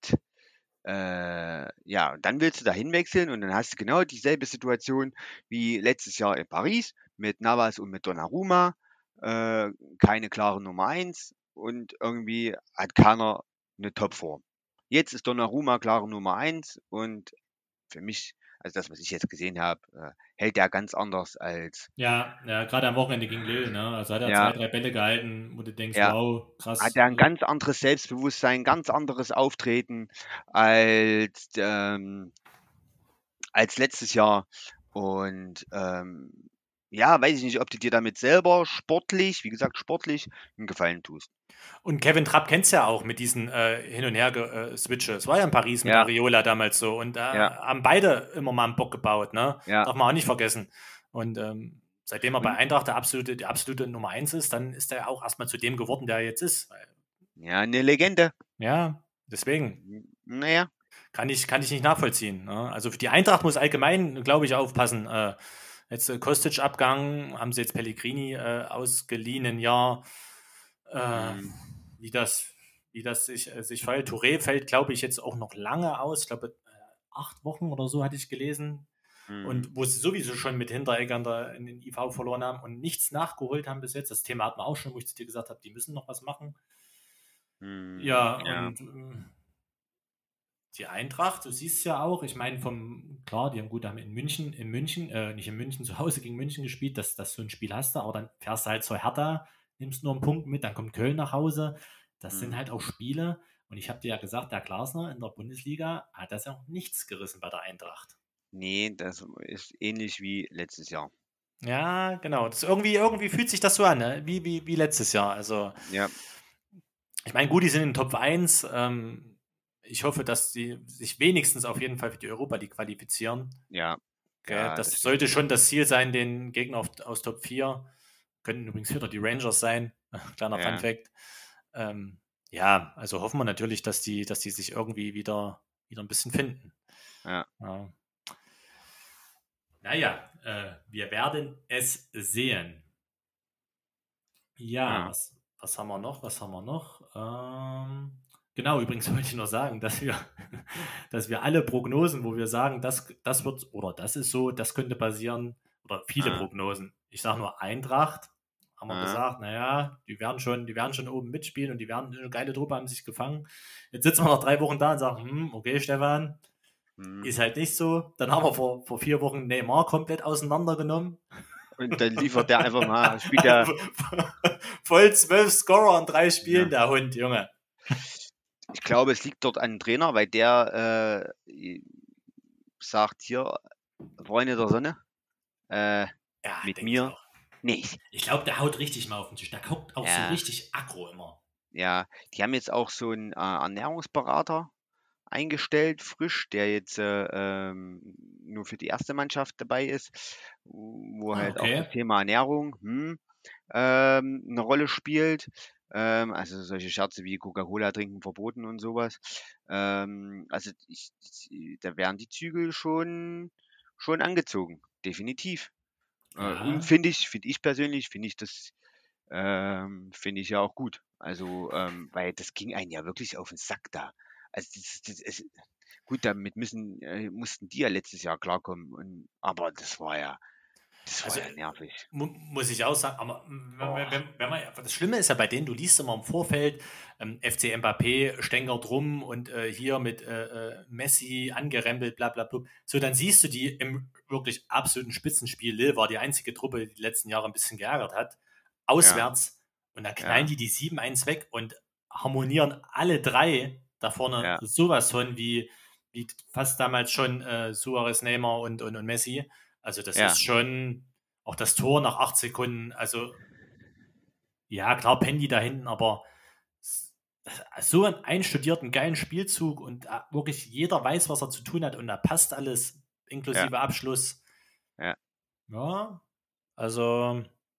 äh, ja, dann willst du da hinwechseln und dann hast du genau dieselbe Situation wie letztes Jahr in Paris mit Navas und mit Donnarumma. Äh, keine klare Nummer eins und irgendwie hat keiner eine Topform. Jetzt ist Donnarumma klare Nummer eins und für mich, also das, was ich jetzt gesehen habe, äh, hält er ganz anders als, Ja, ja, gerade am Wochenende gegen Lille, ne? Also hat er zwei, ja, drei Bälle gehalten, wo du denkst, ja, wow, hat krass. er ein Also, ganz anderes Selbstbewusstsein, ganz anderes Auftreten als, ähm, als letztes Jahr. Und ähm, ja, weiß ich nicht, ob du dir damit selber sportlich, wie gesagt, sportlich einen Gefallen tust. und Kevin Trapp kennst ja auch mit diesen äh, Hin- und Her-Switche. Es war ja in Paris mit Ja, Areola damals so. Und ja, da haben beide immer mal einen Bock gebaut, ne? ja. Darf man auch nicht vergessen. Und ähm, seitdem er bei Und Eintracht der absolute, die absolute Nummer eins ist, dann ist er auch erstmal zu dem geworden, der er jetzt ist. ja, eine Legende. Ja, deswegen Naja. kann ich, kann ich nicht nachvollziehen. Ne? Also für die Eintracht muss allgemein, glaube ich, aufpassen. Äh, jetzt äh, Kostic-Abgang, haben sie jetzt Pellegrini äh, ausgeliehen, ein Jahr. Äh, Hm, wie das, wie das sich, äh, sich verhält. Touré fällt, glaube ich, jetzt auch noch lange aus. Ich glaube, äh, acht Wochen oder so hatte ich gelesen. hm, Und wo sie sowieso schon mit Hinteregger in, der, in den I V verloren haben und nichts nachgeholt haben bis jetzt. Das Thema hatten wir auch schon, wo ich zu dir gesagt habe, die müssen noch was machen. hm, Ja, ja, und äh, die Eintracht, du siehst ja auch, ich meine, vom, klar, die haben gut, haben in München, in München, äh, nicht in München, zu Hause gegen München gespielt, dass das so ein Spiel hast du, aber dann fährst du halt zur Hertha, nimmst nur einen Punkt mit, dann kommt Köln nach Hause. Das sind hm. halt auch Spiele. Und ich habe dir ja gesagt, der Glasner in der Bundesliga hat das ja auch nichts gerissen bei der Eintracht. Nee, das ist ähnlich wie letztes Jahr. Ja, genau. Das irgendwie, irgendwie fühlt sich das so an, ne? Wie, wie, wie letztes Jahr. Also, Ja, ich meine, gut, die sind in Top eins. Ähm, ich hoffe, dass sie sich wenigstens auf jeden Fall für die Europa League qualifizieren. ja, Gell? ja, das Das stimmt. sollte schon das Ziel sein, den Gegner auf, aus Top vier. Könnten übrigens wieder die Rangers sein. Kleiner Ja, Funfact. Ähm, ja, also hoffen wir natürlich, dass die, dass die sich irgendwie wieder, wieder ein bisschen finden. ja, Ja. Naja, äh, wir werden es sehen. Ja, ja. was, was haben wir noch? Was haben wir noch? Ähm, genau, übrigens wollte ich noch sagen, dass wir, dass wir alle Prognosen, wo wir sagen, das, das wird oder das ist so, das könnte passieren, oder viele Ja, Prognosen. Ich sage nur Eintracht, haben wir ja, gesagt, naja, die werden schon, die werden schon oben mitspielen und die werden eine geile Truppe haben sich gefangen. Jetzt sitzen wir noch drei Wochen da und sagen, hm, okay, Stefan, hm. ist halt nicht so. Dann haben wir vor, vor vier Wochen Neymar komplett auseinandergenommen. Und dann liefert der einfach mal, spielt er, Voll zwölf Scorer in drei Spielen, ja. der Hund, Junge. Ich glaube, es liegt dort an dem Trainer, weil der äh, sagt hier, Freunde der Sonne, äh, Ja, mit denke ich mir auch. nicht. Ich glaube, der haut richtig mal auf den Tisch. Der guckt auch so Ja, richtig aggro immer. ja. Die haben jetzt auch so einen äh, Ernährungsberater eingestellt, frisch, der jetzt äh, ähm, nur für die erste Mannschaft dabei ist, wo Ah, halt auch das okay. Thema Ernährung hm, ähm, eine Rolle spielt. Ähm, also solche Scherze wie Coca-Cola trinken verboten und sowas. Ähm, also ich, ich, da werden die Zügel schon, schon angezogen, definitiv. Äh, und Ja. finde ich, finde ich persönlich, finde ich das, ähm, finde ich ja auch gut. Also, ähm, weil das ging einen ja wirklich auf den Sack da. Also das, das, es, gut, damit müssen, äh, mussten die ja letztes Jahr klarkommen. Und, aber das war ja, das war Also ja nervig. mu muss ich auch sagen, aber wenn, Oh, wenn, wenn wenn man, das Schlimme ist ja bei denen, du liest immer im Vorfeld, ähm, F C Mbappé stänkert rum und äh, hier mit äh, äh, Messi angerempelt, bla bla bla. So, dann siehst du die im wirklich absoluten Spitzenspiel. Lille war die einzige Truppe, die die letzten Jahre ein bisschen geärgert hat, ja, auswärts. Und dann knallen ja, die die sieben eins weg und harmonieren alle drei da vorne ja, sowas von wie, wie fast damals schon äh, Suarez, Neymar und, und, und Messi. Also das ja, ist schon auch das Tor nach acht Sekunden. Also ja, klar, Pendi da hinten, aber so einen einstudierten, geilen Spielzug und äh, wirklich jeder weiß, was er zu tun hat und da passt alles, ja, inklusive Abschluss. ja, Ja, also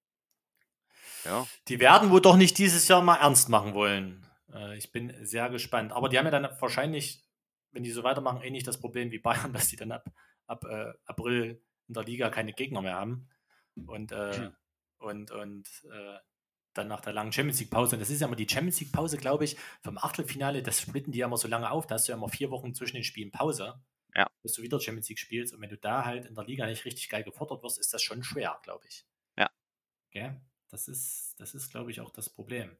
ja, die werden wohl doch nicht dieses Jahr mal ernst machen wollen. Äh, ich bin sehr gespannt. Aber die haben ja dann wahrscheinlich, wenn die so weitermachen, ähnlich das Problem wie Bayern, dass die dann ab, ab äh, April in der Liga keine Gegner mehr haben und, äh, Hm. und, und äh, dann nach der langen Champions League Pause. Und das ist ja immer die Champions League Pause, glaube ich, vom Achtelfinale, das splitten die ja immer so lange auf, da hast du ja immer vier Wochen zwischen den Spielen Pause, Ja. bis du wieder Champions League spielst. Und wenn du da halt in der Liga nicht richtig geil gefordert wirst, ist das schon schwer, glaube ich. Ja. Okay? Das ist, das ist, glaube ich, auch das Problem.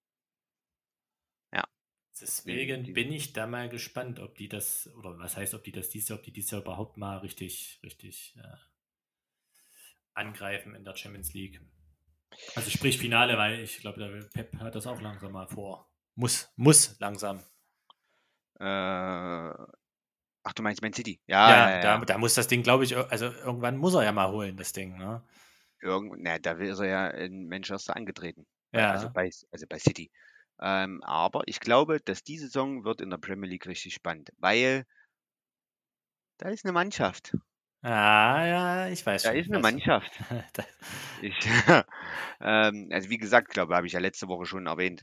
Ja. Deswegen Die- bin ich da mal gespannt, ob die das, oder was heißt, ob die das dieses Jahr, ob die dieses Jahr überhaupt mal richtig, richtig äh, angreifen in der Champions League. Also sprich Finale, weil ich glaube, der Pep hat das auch langsam mal vor. Muss, muss langsam. Äh, ach, du meinst Man City? Ja, Ja, ja, ja. Da, da muss das Ding, glaube ich, ir- also irgendwann muss er ja mal holen, das Ding. Ne? Irgend, na, da ist er ja in Manchester angetreten. Bei, Ja. also, bei, also bei City. Ähm, aber ich glaube, dass die Saison wird in der Premier League richtig spannend, weil da ist eine Mannschaft. Ah, ja, ich weiß Da schon. ist eine weiß schon. Mannschaft. Das- Ich, ähm, also wie gesagt, glaube habe ich ja letzte Woche schon erwähnt.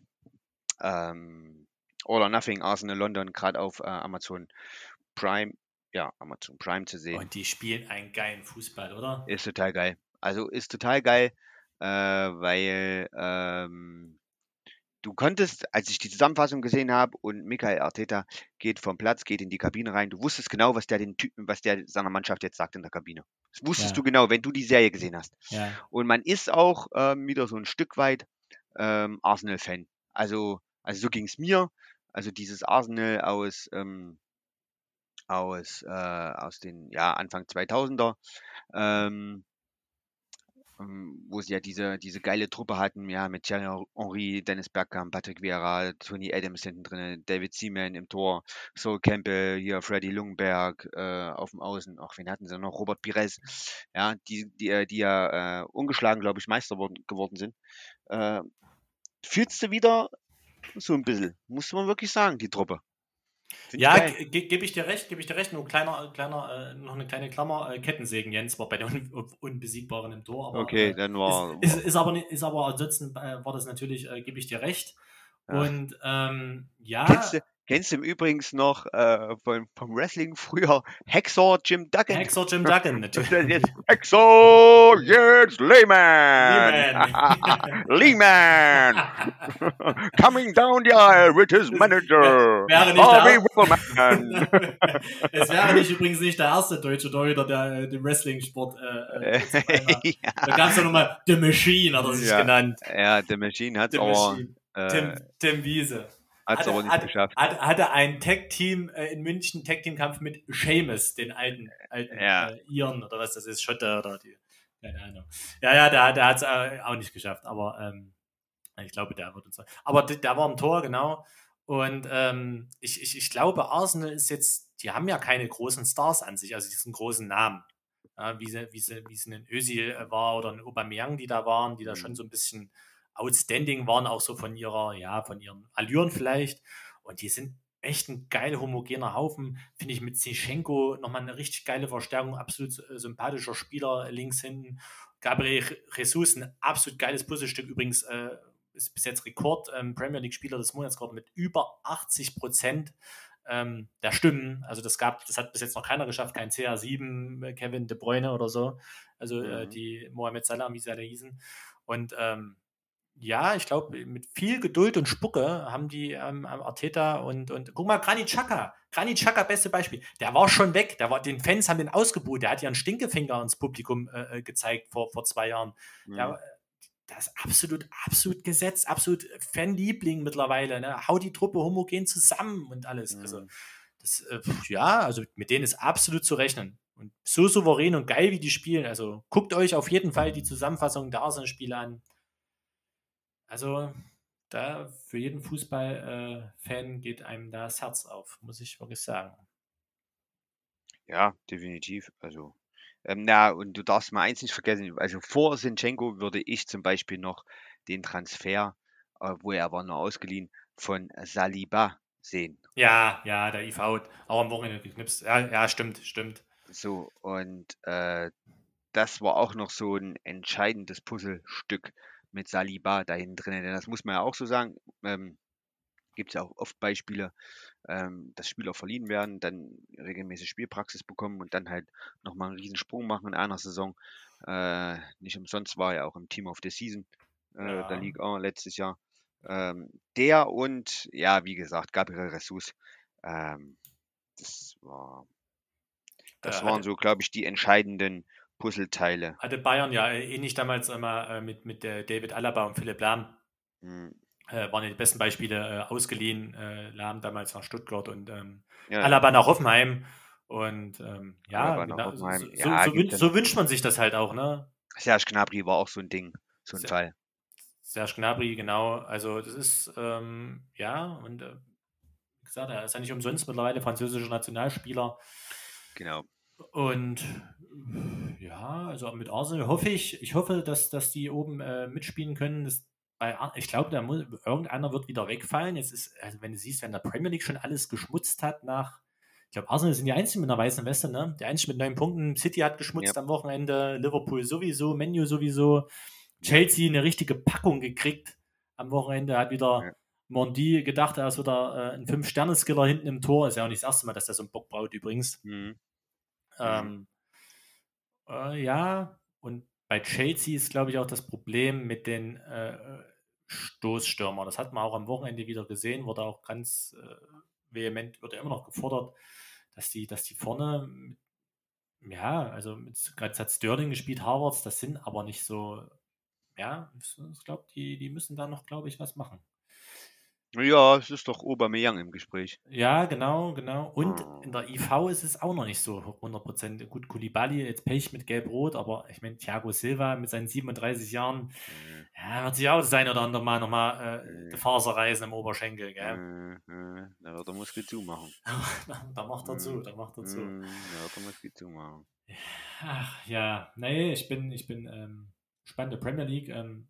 Ähm, All or Nothing, Arsenal London, gerade auf äh, Amazon Prime, ja, Amazon Prime zu sehen. Und die spielen einen geilen Fußball, oder? Ist total geil. Also ist total geil, äh, weil ähm, du konntest, als ich die Zusammenfassung gesehen habe und Michael Arteta geht vom Platz, geht in die Kabine rein, du wusstest genau, was der den Typen, was der seiner Mannschaft jetzt sagt in der Kabine. Das wusstest Ja. du genau, wenn du die Serie gesehen hast. Ja. Und man ist auch ähm, wieder so ein Stück weit ähm, Arsenal-Fan. Also, also so ging es mir. Also dieses Arsenal aus, ähm, aus, äh, aus den ja, Anfang zweitausender, ähm, ähm, wo sie ja diese, diese geile Truppe hatten, ja, mit Thierry Henry, Dennis Bergkamp, Patrick Vieira, Tony Adams hinten drin, David Seaman im Tor, Sol Campbell, hier Freddy Ljungberg äh, auf dem Außen, auch wen hatten sie noch? Robert Pires, ja, die, die, äh, die ja äh, ungeschlagen, glaube ich, Meister worden, geworden sind. Äh, fühlst du wieder so ein bisschen, muss man wirklich sagen, die Truppe. Finde ich Ja, geil. ge- ge- gebe ich dir recht, gebe ich dir recht. Nur kleiner, kleiner, äh, noch eine kleine Klammer. Äh, Kettensägen Jens war bei den Un Unbesiegbaren im Tor, aber Okay, äh, dann ist, war, ist, war ist aber nicht, ist aber ansonsten äh, war das natürlich, äh, gebe ich dir recht. ja. Und ähm, Kennst ja, du, kennst du im Übrigen noch äh, vom, vom Wrestling früher Hexer Jim Duggan? Hexer Jim Duggan Das ist jetzt natürlich. Hexer, jetzt Lehman. Lehman. Lehman. Coming down the aisle with his Das manager, wäre nicht Harvey der, Whippleman. es wäre nicht übrigens nicht der erste deutsche Torhüter, der äh, den Wrestling-Sport äh, äh, jetzt auf einmal. Da gab es ja nochmal The Machine, hat er sich ja, genannt. ja, The Machine hat The es aber, Machine. äh, Tim, Tim Wiese. hat's Hatte, aber nicht hatte, geschafft. hatte, hatte ein Tag-Team äh, in München, Tag-Team-Kampf mit Seamus, den alten, alten Ja. äh, Iren oder was das ist, Schotter oder die, keine Ahnung. Ja, ja, der, der hat es äh, auch nicht geschafft, aber ähm, ich glaube, der wird uns. Aber der, der war im Tor, genau. Und ähm, ich, ich, ich glaube, Arsenal ist jetzt, die haben ja keine großen Stars an sich, also diesen großen Namen. Ja, wie, sie, wie, sie, wie es ein Özil war oder ein Aubameyang, die da waren, die da schon Mhm. so ein bisschen outstanding waren, auch so von ihrer, ja, von ihren Allüren vielleicht. Und die sind echt ein geil homogener Haufen. Finde ich mit Zinchenko nochmal eine richtig geile Verstärkung, absolut äh, sympathischer Spieler links hinten. Gabriel Jesus, ein absolut geiles Puzzlestück, übrigens äh, ist bis jetzt Rekord ähm, Premier League Spieler des Monats geworden mit über achtzig Prozent ähm, der Stimmen. Also das gab, das hat bis jetzt noch keiner geschafft, kein C R sieben, äh, Kevin De Bruyne oder so. Also äh, Mhm. die Mohamed Salah, wie sie alle hießen. Und ähm, ja, ich glaube, mit viel Geduld und Spucke haben die ähm, Arteta und, und guck mal, Granit Xhaka, Granit Xhaka, beste Beispiel, der war schon weg, der war, den Fans haben den ausgebuht, der hat ja einen Stinkefinger ins Publikum äh, gezeigt vor, vor zwei Jahren. Mhm. Der, das ist absolut, absolut gesetzt, absolut Fanliebling mittlerweile, ne? Haut die Truppe homogen zusammen und alles. Mhm. Also, das, äh, ja, also mit denen ist absolut zu rechnen. Und so souverän und geil, wie die spielen. Also guckt euch auf jeden Fall die Zusammenfassung der Arsenal-Spiele an. Also, da für jeden Fußball-Fan geht einem da das Herz auf, muss ich wirklich sagen. Ja, definitiv. Also, ähm, na, und du darfst mal eins nicht vergessen, also vor Zinchenko würde ich zum Beispiel noch den Transfer, äh, wo er war noch ausgeliehen, von Saliba sehen. Ja, ja, der I V auch am Wochenende geknipst. Ja, ja, stimmt, stimmt. So, und äh, das war auch noch so ein entscheidendes Puzzlestück mit Saliba da hinten drin. Denn das muss man ja auch so sagen. Ähm, gibt es ja auch oft Beispiele. ähm, dass Spieler verliehen werden, dann regelmäßig Spielpraxis bekommen und dann halt nochmal einen Riesensprung machen in einer Saison. Äh, nicht umsonst war er auch im Team of the Season äh, der Ja. Ligue eins letztes Jahr. Ähm, der und, ja, wie gesagt, Gabriel Jesus. Ähm, das war, Äh, das waren hatte, so, glaube ich, die entscheidenden Puzzleteile. hatte Bayern ja äh, ähnlich damals immer äh, mit, mit äh, David Alaba und Philipp Lahm. Hm, Äh, waren ja die besten Beispiele äh, ausgeliehen. Äh, Lahm damals nach Stuttgart und ähm, ja, ja. Alaba nach Hoffenheim. Und ähm, ja, Alaba nach genau, so, Hoffenheim. so, Ja, so, gibt's wün- ja so noch. wünscht man sich das halt auch, ne? Serge Gnabry war auch so ein Ding, so ein Se- Fall. Serge Gnabry, genau. Also das ist, ähm, ja, und äh, wie gesagt, er ist ja nicht umsonst mittlerweile französischer Nationalspieler. Genau. Und äh, ja, also mit Arsenal hoffe ich, ich hoffe, dass, dass die oben äh, mitspielen können. Das bei, Ar- ich glaube, da muss, irgendeiner wird wieder wegfallen. Jetzt ist, also wenn du siehst, wenn der Premier League schon alles geschmutzt hat nach, ich glaube, Arsenal sind die Einzigen mit einer weißen Weste, ne? Der Einzige mit neun Punkten. City hat Ja, geschmutzt am Wochenende, Liverpool sowieso, Man U sowieso. ja, Chelsea eine richtige Packung gekriegt am Wochenende, hat wieder ja. Mondi gedacht, er ist wieder äh, ein Fünf-Sterne-Skiller hinten im Tor. Ist ja auch nicht das erste Mal, dass der so einen Bock baut übrigens. Mhm, mhm. Ähm, äh, ja, und bei Chelsea ist, glaube ich, auch das Problem mit den äh, Stoßstürmern. Das hat man auch am Wochenende wieder gesehen, wurde auch ganz äh, vehement, wird ja immer noch gefordert, dass die, dass die vorne, ja, also mit, gerade hat Sterling gespielt, Harvards, das sind aber nicht so, ja, ich, ich glaube, die, die müssen da noch, glaube ich, was machen. Ja, es ist doch Aubameyang im Gespräch. Ja, genau, genau. Und in Oh. der I V ist es auch noch nicht so hundert Prozent. Gut, Koulibaly, jetzt Pech mit Gelb-Rot, aber ich meine, Thiago Silva mit seinen siebenunddreißig Jahren, Äh, ja, wird sich auch das ein oder andere Mal nochmal äh, die äh, Faser reißen im Oberschenkel, gell? äh, äh, Da wird er Muskel zumachen. da, da macht er zu, Mhm, da macht er zu. mhm, Da wird er Muskel zumachen. Ach ja, nee, ich bin, ich bin ähm, spannende Premier League. Ähm,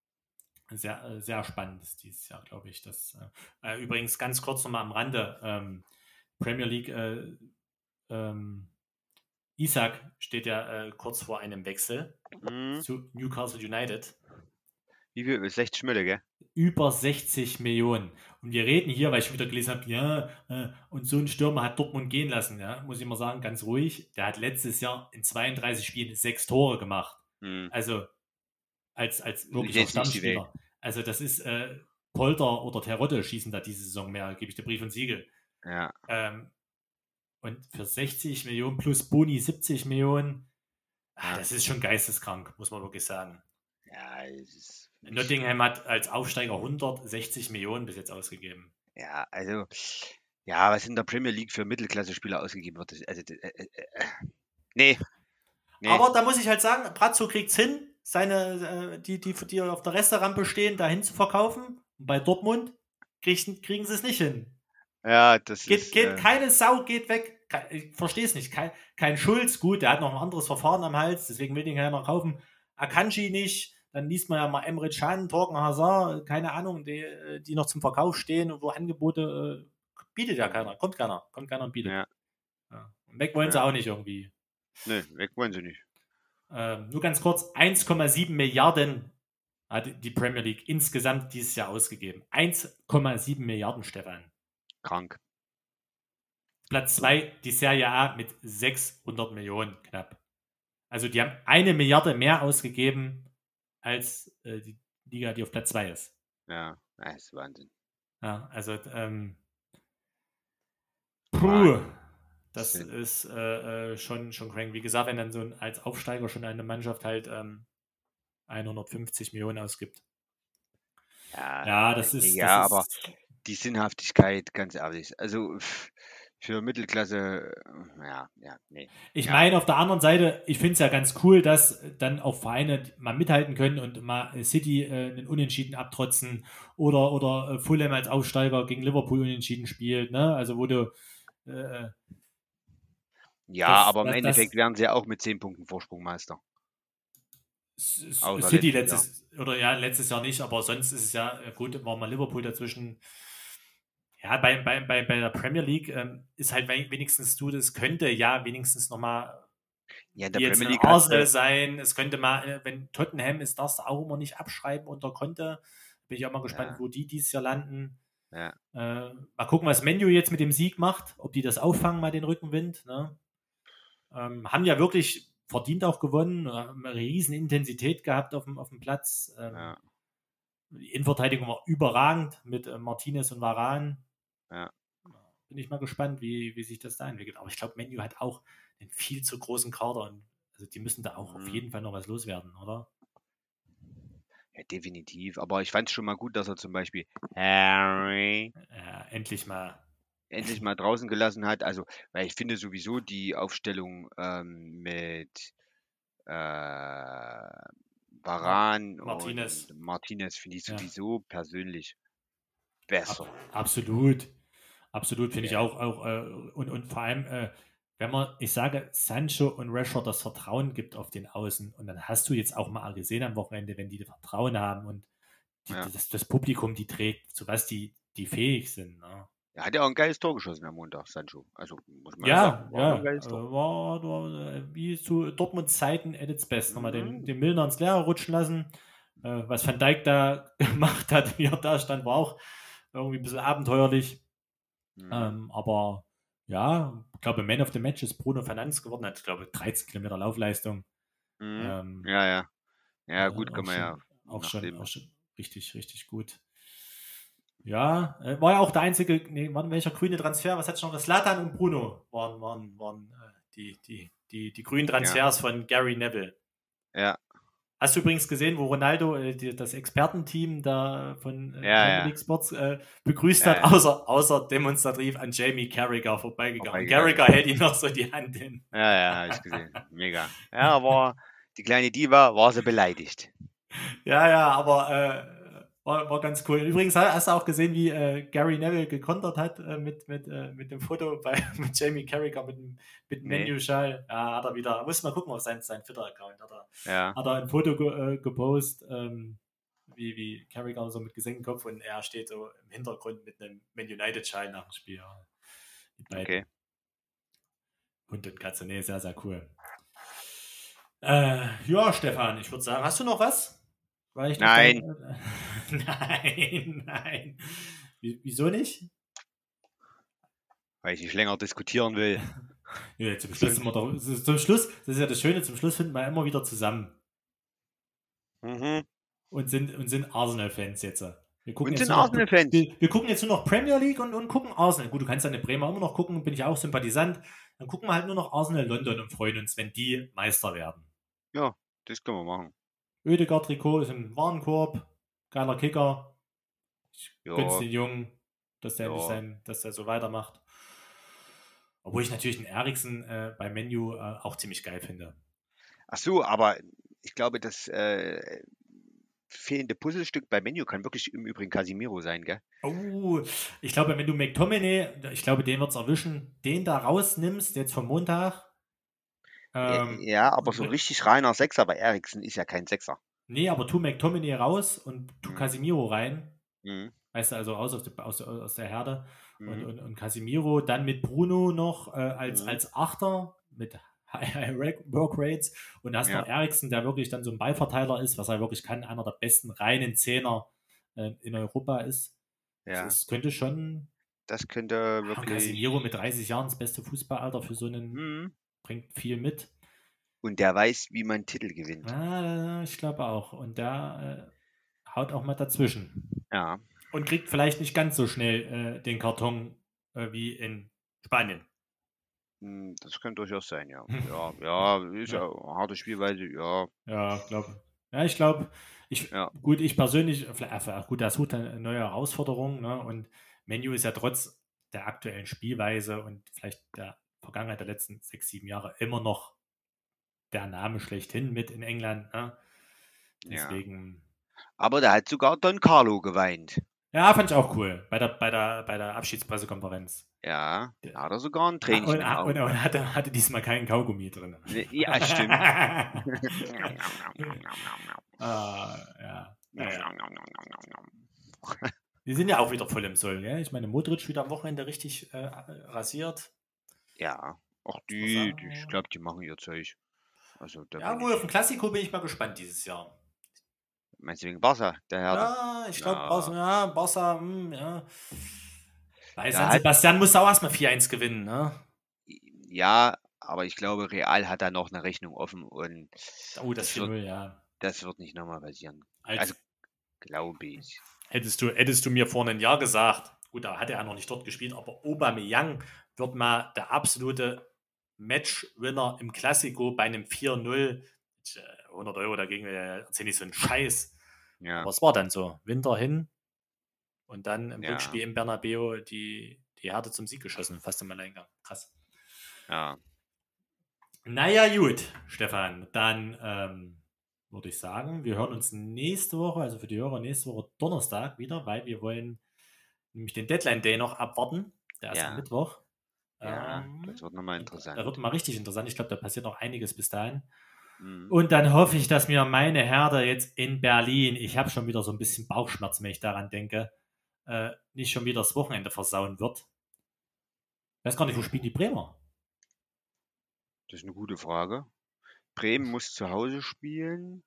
sehr, äh, sehr spannend ist dieses Jahr, glaube ich. Das, äh, äh, übrigens ganz kurz nochmal am Rande. Ähm, Premier League äh, ähm, Isak steht ja äh, kurz vor einem Wechsel Mhm. zu Newcastle United. Wie viel? sechzig Mille, gell? Über sechzig Millionen. Und wir reden hier, weil ich wieder gelesen habe, ja, äh, und so ein Stürmer hat Dortmund gehen lassen. Ja, muss ich mal sagen, ganz ruhig. Der hat letztes Jahr in zweiunddreißig Spielen sechs Tore gemacht. Mhm. Also als, als Ist wirklicher jetzt nicht die Welt. Stammspieler. Also das ist äh, Polter oder Terodde schießen da diese Saison mehr, gebe ich dir Brief und Siegel. Ja, Ähm, und für sechzig Millionen plus Boni siebzig Millionen, ah, ja, das ist schon geisteskrank, muss man wirklich sagen. ja, es ist für mich, Nottingham hat als Aufsteiger hundertsechzig Millionen bis jetzt ausgegeben. ja, also, ja, was in der Premier League für Mittelklasse-Spieler ausgegeben wird, das, also, äh, äh, äh, nee, nee, Aber da muss ich halt sagen, Brazzo kriegt es hin, seine, äh, die, die, die auf der Resterampe stehen, dahin zu verkaufen. Und bei Dortmund kriegen, kriegen sie es nicht hin. ja, das Geht, ist, geht, äh, keine Sau geht weg. Ich verstehe es nicht. Kein, kein Schulz, gut, der hat noch ein anderes Verfahren am Hals, deswegen will den keiner kaufen. Akanji nicht. Dann liest man ja mal Emre Can, Torgen Hazard, keine Ahnung, die, die noch zum Verkauf stehen und wo Angebote äh, bietet ja keiner. Kommt keiner. Kommt keiner und bietet. ja, Ja. Und weg wollen sie ja, auch nicht irgendwie. nee, weg wollen sie nicht. Ähm, nur ganz kurz, eins Komma sieben Milliarden hat die Premier League insgesamt dieses Jahr ausgegeben. eins Komma sieben Milliarden, Stefan. Krank. Platz zwei die Serie A mit sechshundert Millionen knapp. Also die haben eine Milliarde mehr ausgegeben als äh, die Liga, die auf Platz zwei ist. Ja, das ist Wahnsinn. Ja, also ähm, puh, Wahnsinn. das ist äh, äh, schon, schon crank. Wie gesagt, wenn dann so ein, als Aufsteiger schon eine Mannschaft halt ähm, hundertfünfzig Millionen ausgibt. Ja, Ja, das ist, das ja, aber ist die Sinnhaftigkeit, ganz ehrlich, also pff, für Mittelklasse, äh, ja, ja, nee, Ich ja, meine, auf der anderen Seite, ich finde es ja ganz cool, dass dann auch Vereine mal mithalten können und mal City äh, einen Unentschieden abtrotzen oder, oder äh, Fulham als Aufsteiger gegen Liverpool unentschieden spielt. Ne? Also, wo du äh, ja, das, aber im das, Endeffekt das werden sie ja auch mit zehn Punkten Vorsprung Meister, außer City letztes Jahr. letztes, oder ja, letztes Jahr nicht, aber sonst ist es ja, äh, gut, war mal Liverpool dazwischen. Ja, bei, bei, bei, bei der Premier League ähm, ist halt wenigstens du, das könnte ja wenigstens nochmal Ja, in der wie jetzt Premier ein League hast Arsenal du, sein. Es könnte mal, äh, wenn Tottenham ist, darfst du auch immer nicht abschreiben unter Conte. Bin ich auch mal gespannt, ja, wo die dieses Jahr landen. Ja. Äh, mal gucken, was Man U jetzt mit dem Sieg macht, ob die das auffangen, mal den Rückenwind. Ne? Ähm, haben ja wirklich verdient auch gewonnen, haben eine riesen Intensität gehabt auf dem, auf dem Platz. Ähm, Ja. die Innenverteidigung war überragend mit äh, Martinez und Varane. Ja. Bin ich mal gespannt, wie, wie sich das da entwickelt. Aber ich glaube, Man U hat auch einen viel zu großen Kader. Und, also die müssen da auch auf Mhm. jeden Fall noch was loswerden, oder? Ja, definitiv. Aber ich fand es schon mal gut, dass er zum Beispiel Harry Äh, endlich mal. endlich mal draußen gelassen hat. Also, weil ich finde sowieso die Aufstellung ähm, mit äh, Mar Varane und Martinez. Martinez finde ich Ja, sowieso persönlich ab, besser. absolut. Absolut, finde ich Ja. auch. auch äh, und, und vor allem, äh, wenn man, ich sage, Sancho und Rashford das Vertrauen gibt auf den Außen. Und dann hast du jetzt auch mal gesehen am Wochenende, wenn die das Vertrauen haben und die, Ja. das, das Publikum, die trägt, zu was die, die fähig sind. Ne? Er hat ja auch ein geiles Tor geschossen am Montag, Sancho. Also, muss man ja Ja, sagen, war schon ein ja, geiles äh, Tor. war, war äh, wie zu Dortmunds Zeiten at its best. Nochmal den, Mhm. den Milner ins Leere rutschen lassen. Äh, was Van Dijk da gemacht hat, wie er da stand, war auch irgendwie ein bisschen abenteuerlich. Mhm. Ähm, aber ja, ich glaube, Man of the Match ist Bruno Fernandes geworden, hat, ich glaube, dreizehn Kilometer Laufleistung. Mhm. Ähm, Ja, ja. Ja, äh, gut, kann auch man ja schon, auch schon, nachdem. auch schon richtig, richtig gut. Ja, äh, war ja auch der einzige, nee, wann welcher grüne Transfer? Was hat schon? Zlatan und Bruno waren, waren, waren äh, die, die, die, die grünen Ja, Transfers von Gary Neville. ja, Hast du übrigens gesehen, wo Ronaldo äh, die, das Expertenteam da von äh, ja, Premier ja, League Sports äh, begrüßt ja, hat, ja. außer, außer demonstrativ an Jamie Carragher vorbeigegangen. Und Vorbeigegangen. Carragher hält ihm noch so die Hand hin. Ja, ja, habe ich gesehen. Mega. Ja, aber die kleine Diva war so beleidigt. Ja, ja, aber äh, war, war ganz cool. Übrigens hast du auch gesehen, wie äh, Gary Neville gekontert hat äh, mit, mit, äh, mit dem Foto bei mit Jamie Carragher mit dem, mit dem Nee, Menu-Schal. Ja, hat er wieder, muss mal gucken auf seinen, seinen Twitter-Account. Hat er, ja, hat er ein Foto ge, äh, gepostet, ähm, wie, wie Carragher so mit gesenktem Kopf und er steht so im Hintergrund mit einem Man United-Schal nach dem Spiel. Ja. Die okay. beiden Hund und Katze. Nee, sehr, sehr cool. Äh, ja, Stefan, ich würde sagen, hast du noch was? Weil ich noch dein. Nein, Äh, nein, nein. Wie, wieso nicht? weil ich nicht länger diskutieren will. Ja, zum Schluss sind Sonst. wir doch. Zum Schluss, das ist ja das Schöne, zum Schluss finden wir immer wieder zusammen Mhm. und sind, und sind Arsenal-Fans jetzt. Wir gucken Und jetzt sind nur noch. Arsenal-Fans. Wir, wir gucken jetzt nur noch Premier League und, und gucken Arsenal. Gut, du kannst deine Bremer immer noch gucken, bin ich auch Sympathisant. Dann gucken wir halt nur noch Arsenal London und freuen uns, wenn die Meister werden. Ja, das können wir machen. Oedegaard-Trikot ist im Warenkorb, geiler Kicker. Ich gönn's Ja, den Jungen, dass der endlich ja. sein, dass der so weitermacht. Obwohl ich natürlich den Eriksen äh, bei Menu äh, auch ziemlich geil finde. Ach so, aber ich glaube, das äh, fehlende Puzzlestück bei Menu kann wirklich im Übrigen Casimiro sein, gell? Oh, ich glaube, wenn du McTominay, ich glaube, den wird's erwischen, den da rausnimmst, jetzt vom Montag. Ja, Ähm, ja, aber so richtig reiner Sechser bei Eriksen ist ja kein Sechser. nee, aber tu McTominay raus und tu Mhm. Casimiro rein. Mhm. Weißt du, also aus, aus, der, aus, aus der Herde. Und, Mhm. und, und Casimiro dann mit Bruno noch äh, als, Mhm. als Achter mit High Work Rates und hast Ja, noch Eriksen, der wirklich dann so ein Ballverteiler ist, was er wirklich kann, einer der besten reinen Zehner äh, in Europa ist. Das ja, ist, könnte schon, das könnte ja, und Casemiro wirklich. mit dreißig Jahren das beste Fußballalter für so einen, Mhm. bringt viel mit. Und der weiß, wie man Titel gewinnt. Ah, ich glaube auch. Und der äh, haut auch mal dazwischen. Ja, Und kriegt vielleicht nicht ganz so schnell äh, den Karton äh, wie in Spanien. hm, das kann durchaus sein, ja. Ja, ja, ist ja Ja, eine harte Spielweise, ja, ja, glaube. Ja, ich glaube, ich, ja, gut, ich persönlich, vielleicht, äh, gut, er sucht eine neue Herausforderung, ne? Und Menu ist ja trotz der aktuellen Spielweise und vielleicht der Vergangenheit der letzten sechs, sieben Jahre immer noch der Name schlechthin mit in England. Ne? ja. Deswegen, Aber da hat sogar Don Carlo geweint. ja, fand ich auch cool bei der, bei der, bei der Abschiedspressekonferenz. Ja, Der- da hat er sogar ein Ah, Tränchen Und, im ah, und Auge er gehabt. hatte, hatte diesmal keinen Kaugummi drin. Ne, ja, stimmt. Ah, ja, naja. Die sind ja auch wieder voll im Soll, gell? Ich meine, Modric wieder am Wochenende richtig äh, rasiert. Ja, auch Muss man die, die ich sagen. glaube, die machen ihr Zeug. Also da Ja, bin wohl auf ich. dem Klassiko bin ich mal gespannt dieses Jahr. Meinst du wegen Barca, der Hertha? Ja, ich glaube, Barca, Ja, ja, Barca, hm, ja. Bei San da hat Sebastian musst du auch erstmal vier eins gewinnen, ne? ja, aber ich glaube, Real hat da noch eine Rechnung offen und Oh, das das wird vier null, ja. das wird nicht nochmal passieren. Also, Als glaube ich. hättest du, hättest du mir vor einem Jahr gesagt, gut, da hat er ja noch nicht dort gespielt, aber Aubameyang wird mal der absolute Matchwinner im Classico bei einem vier null, äh, hundert Euro dagegen, äh, erzähl nicht so einen Scheiß. Ja, Aber es war dann so. Winter hin und dann im ja, Rückspiel im Bernabeu die, die Härte zum Sieg geschossen, fast im Alleingang. Krass. ja, Naja, gut, Stefan, dann ähm, würde ich sagen, wir hören uns nächste Woche, also für die Hörer nächste Woche Donnerstag wieder, weil wir wollen nämlich den Deadline Day noch abwarten. Der ist am ja, Mittwoch. ja, das Ähm, wird nochmal und da wird interessant. mal richtig interessant. Ich glaube, da passiert noch einiges bis dahin. Mhm. Und dann hoffe ich, dass mir meine Hertha jetzt in Berlin, ich habe schon wieder so ein bisschen Bauchschmerzen, wenn ich daran denke, äh, nicht schon wieder das Wochenende versauen wird. Ich weiß gar nicht, wo spielen die Bremer? Das ist eine gute Frage. Bremen muss zu Hause spielen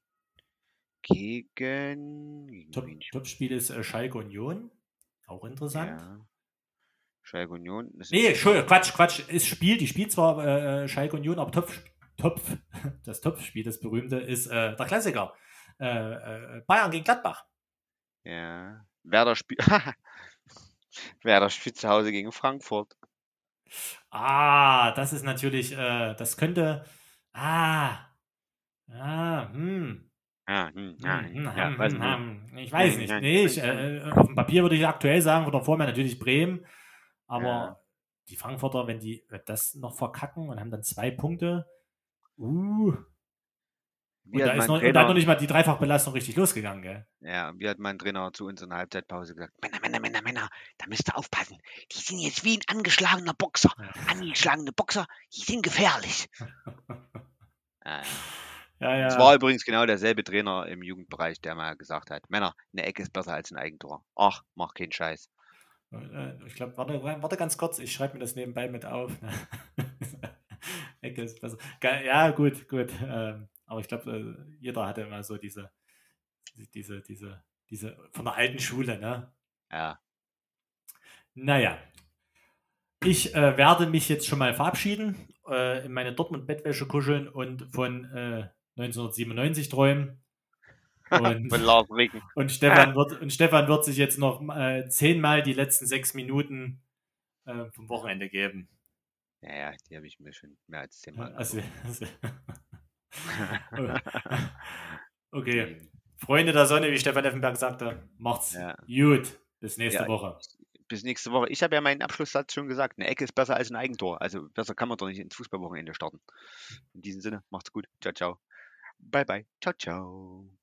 gegen gegen Top, wen sch Top-Spiel ist äh, Schalke Union. Auch interessant. ja, Schalke Union, das Nee, ist Entschuldigung, Quatsch, Quatsch. Es spielt, die spielt zwar äh, Schalke Union, aber Topf, Topf, das Topfspiel, das berühmte, ist äh, der Klassiker. Äh, äh, Bayern gegen Gladbach. ja, Werder spielt Werder spielt zu Hause gegen Frankfurt. Ah, das ist natürlich, äh, das könnte. Ah, ah, hm. Ja, hm, ja, Hm, hm, hm, ja, hm, was hm, denn nun? hm. Ich weiß Nein, nicht. nein, Nee, ich, nein, nein. äh, auf dem Papier würde ich aktuell sagen, oder vor mir natürlich Bremen. Ja. Aber die Frankfurter, wenn die das noch verkacken und haben dann zwei Punkte, uh, Wie und hat da ist mein noch, und da hat noch Trainer nicht mal die Dreifachbelastung richtig losgegangen, gell? ja, wie hat mein Trainer zu uns in der Halbzeitpause gesagt: „Männer, Männer, Männer, Männer, da müsst ihr aufpassen. Die sind jetzt wie 'n angeschlagener Boxer. Angeschlagene Boxer, die sind gefährlich.“ Ja, ja. Ja, Es war ja. übrigens genau derselbe Trainer im Jugendbereich, der mal gesagt hat: „Männer, 'ne Ecke ist besser als 'n Eigentor.“ Ach, mach keinen Scheiß. Äh, Ich glaube, warte, warte ganz kurz, ich schreibe mir das nebenbei mit auf. Ecke ist besser. Geil, ja, gut, gut. Ähm, aber ich glaube, äh, jeder hatte immer so diese, diese, diese, diese von der alten Schule, ne? Ja, Naja, ich äh, werde mich jetzt schon mal verabschieden, äh, in meine Dortmund-Bettwäsche kuscheln und von äh, neunzehnhundertsiebenundneunzig träumen. Und, von Lars Ricken. und, Stefan wird, und Stefan wird sich jetzt noch äh, zehnmal die letzten sechs Minuten äh, vom Wochenende geben. Ja, ja, die habe ich mir schon mehr als zehnmal Also, angeguckt. also okay. Die Freunde der Sonne, wie Stefan Effenberg sagte, macht's ja, gut. Bis nächste ja, Woche. bis nächste Woche. Ich habe ja meinen Abschlusssatz schon gesagt: „'Ne Ecke ist besser als 'n Eigentor.“ Also, besser kann man doch nicht ins Fußballwochenende starten. In diesem Sinne, macht's gut. Tschau, tschau. Bye, bye. Tschau, tschau.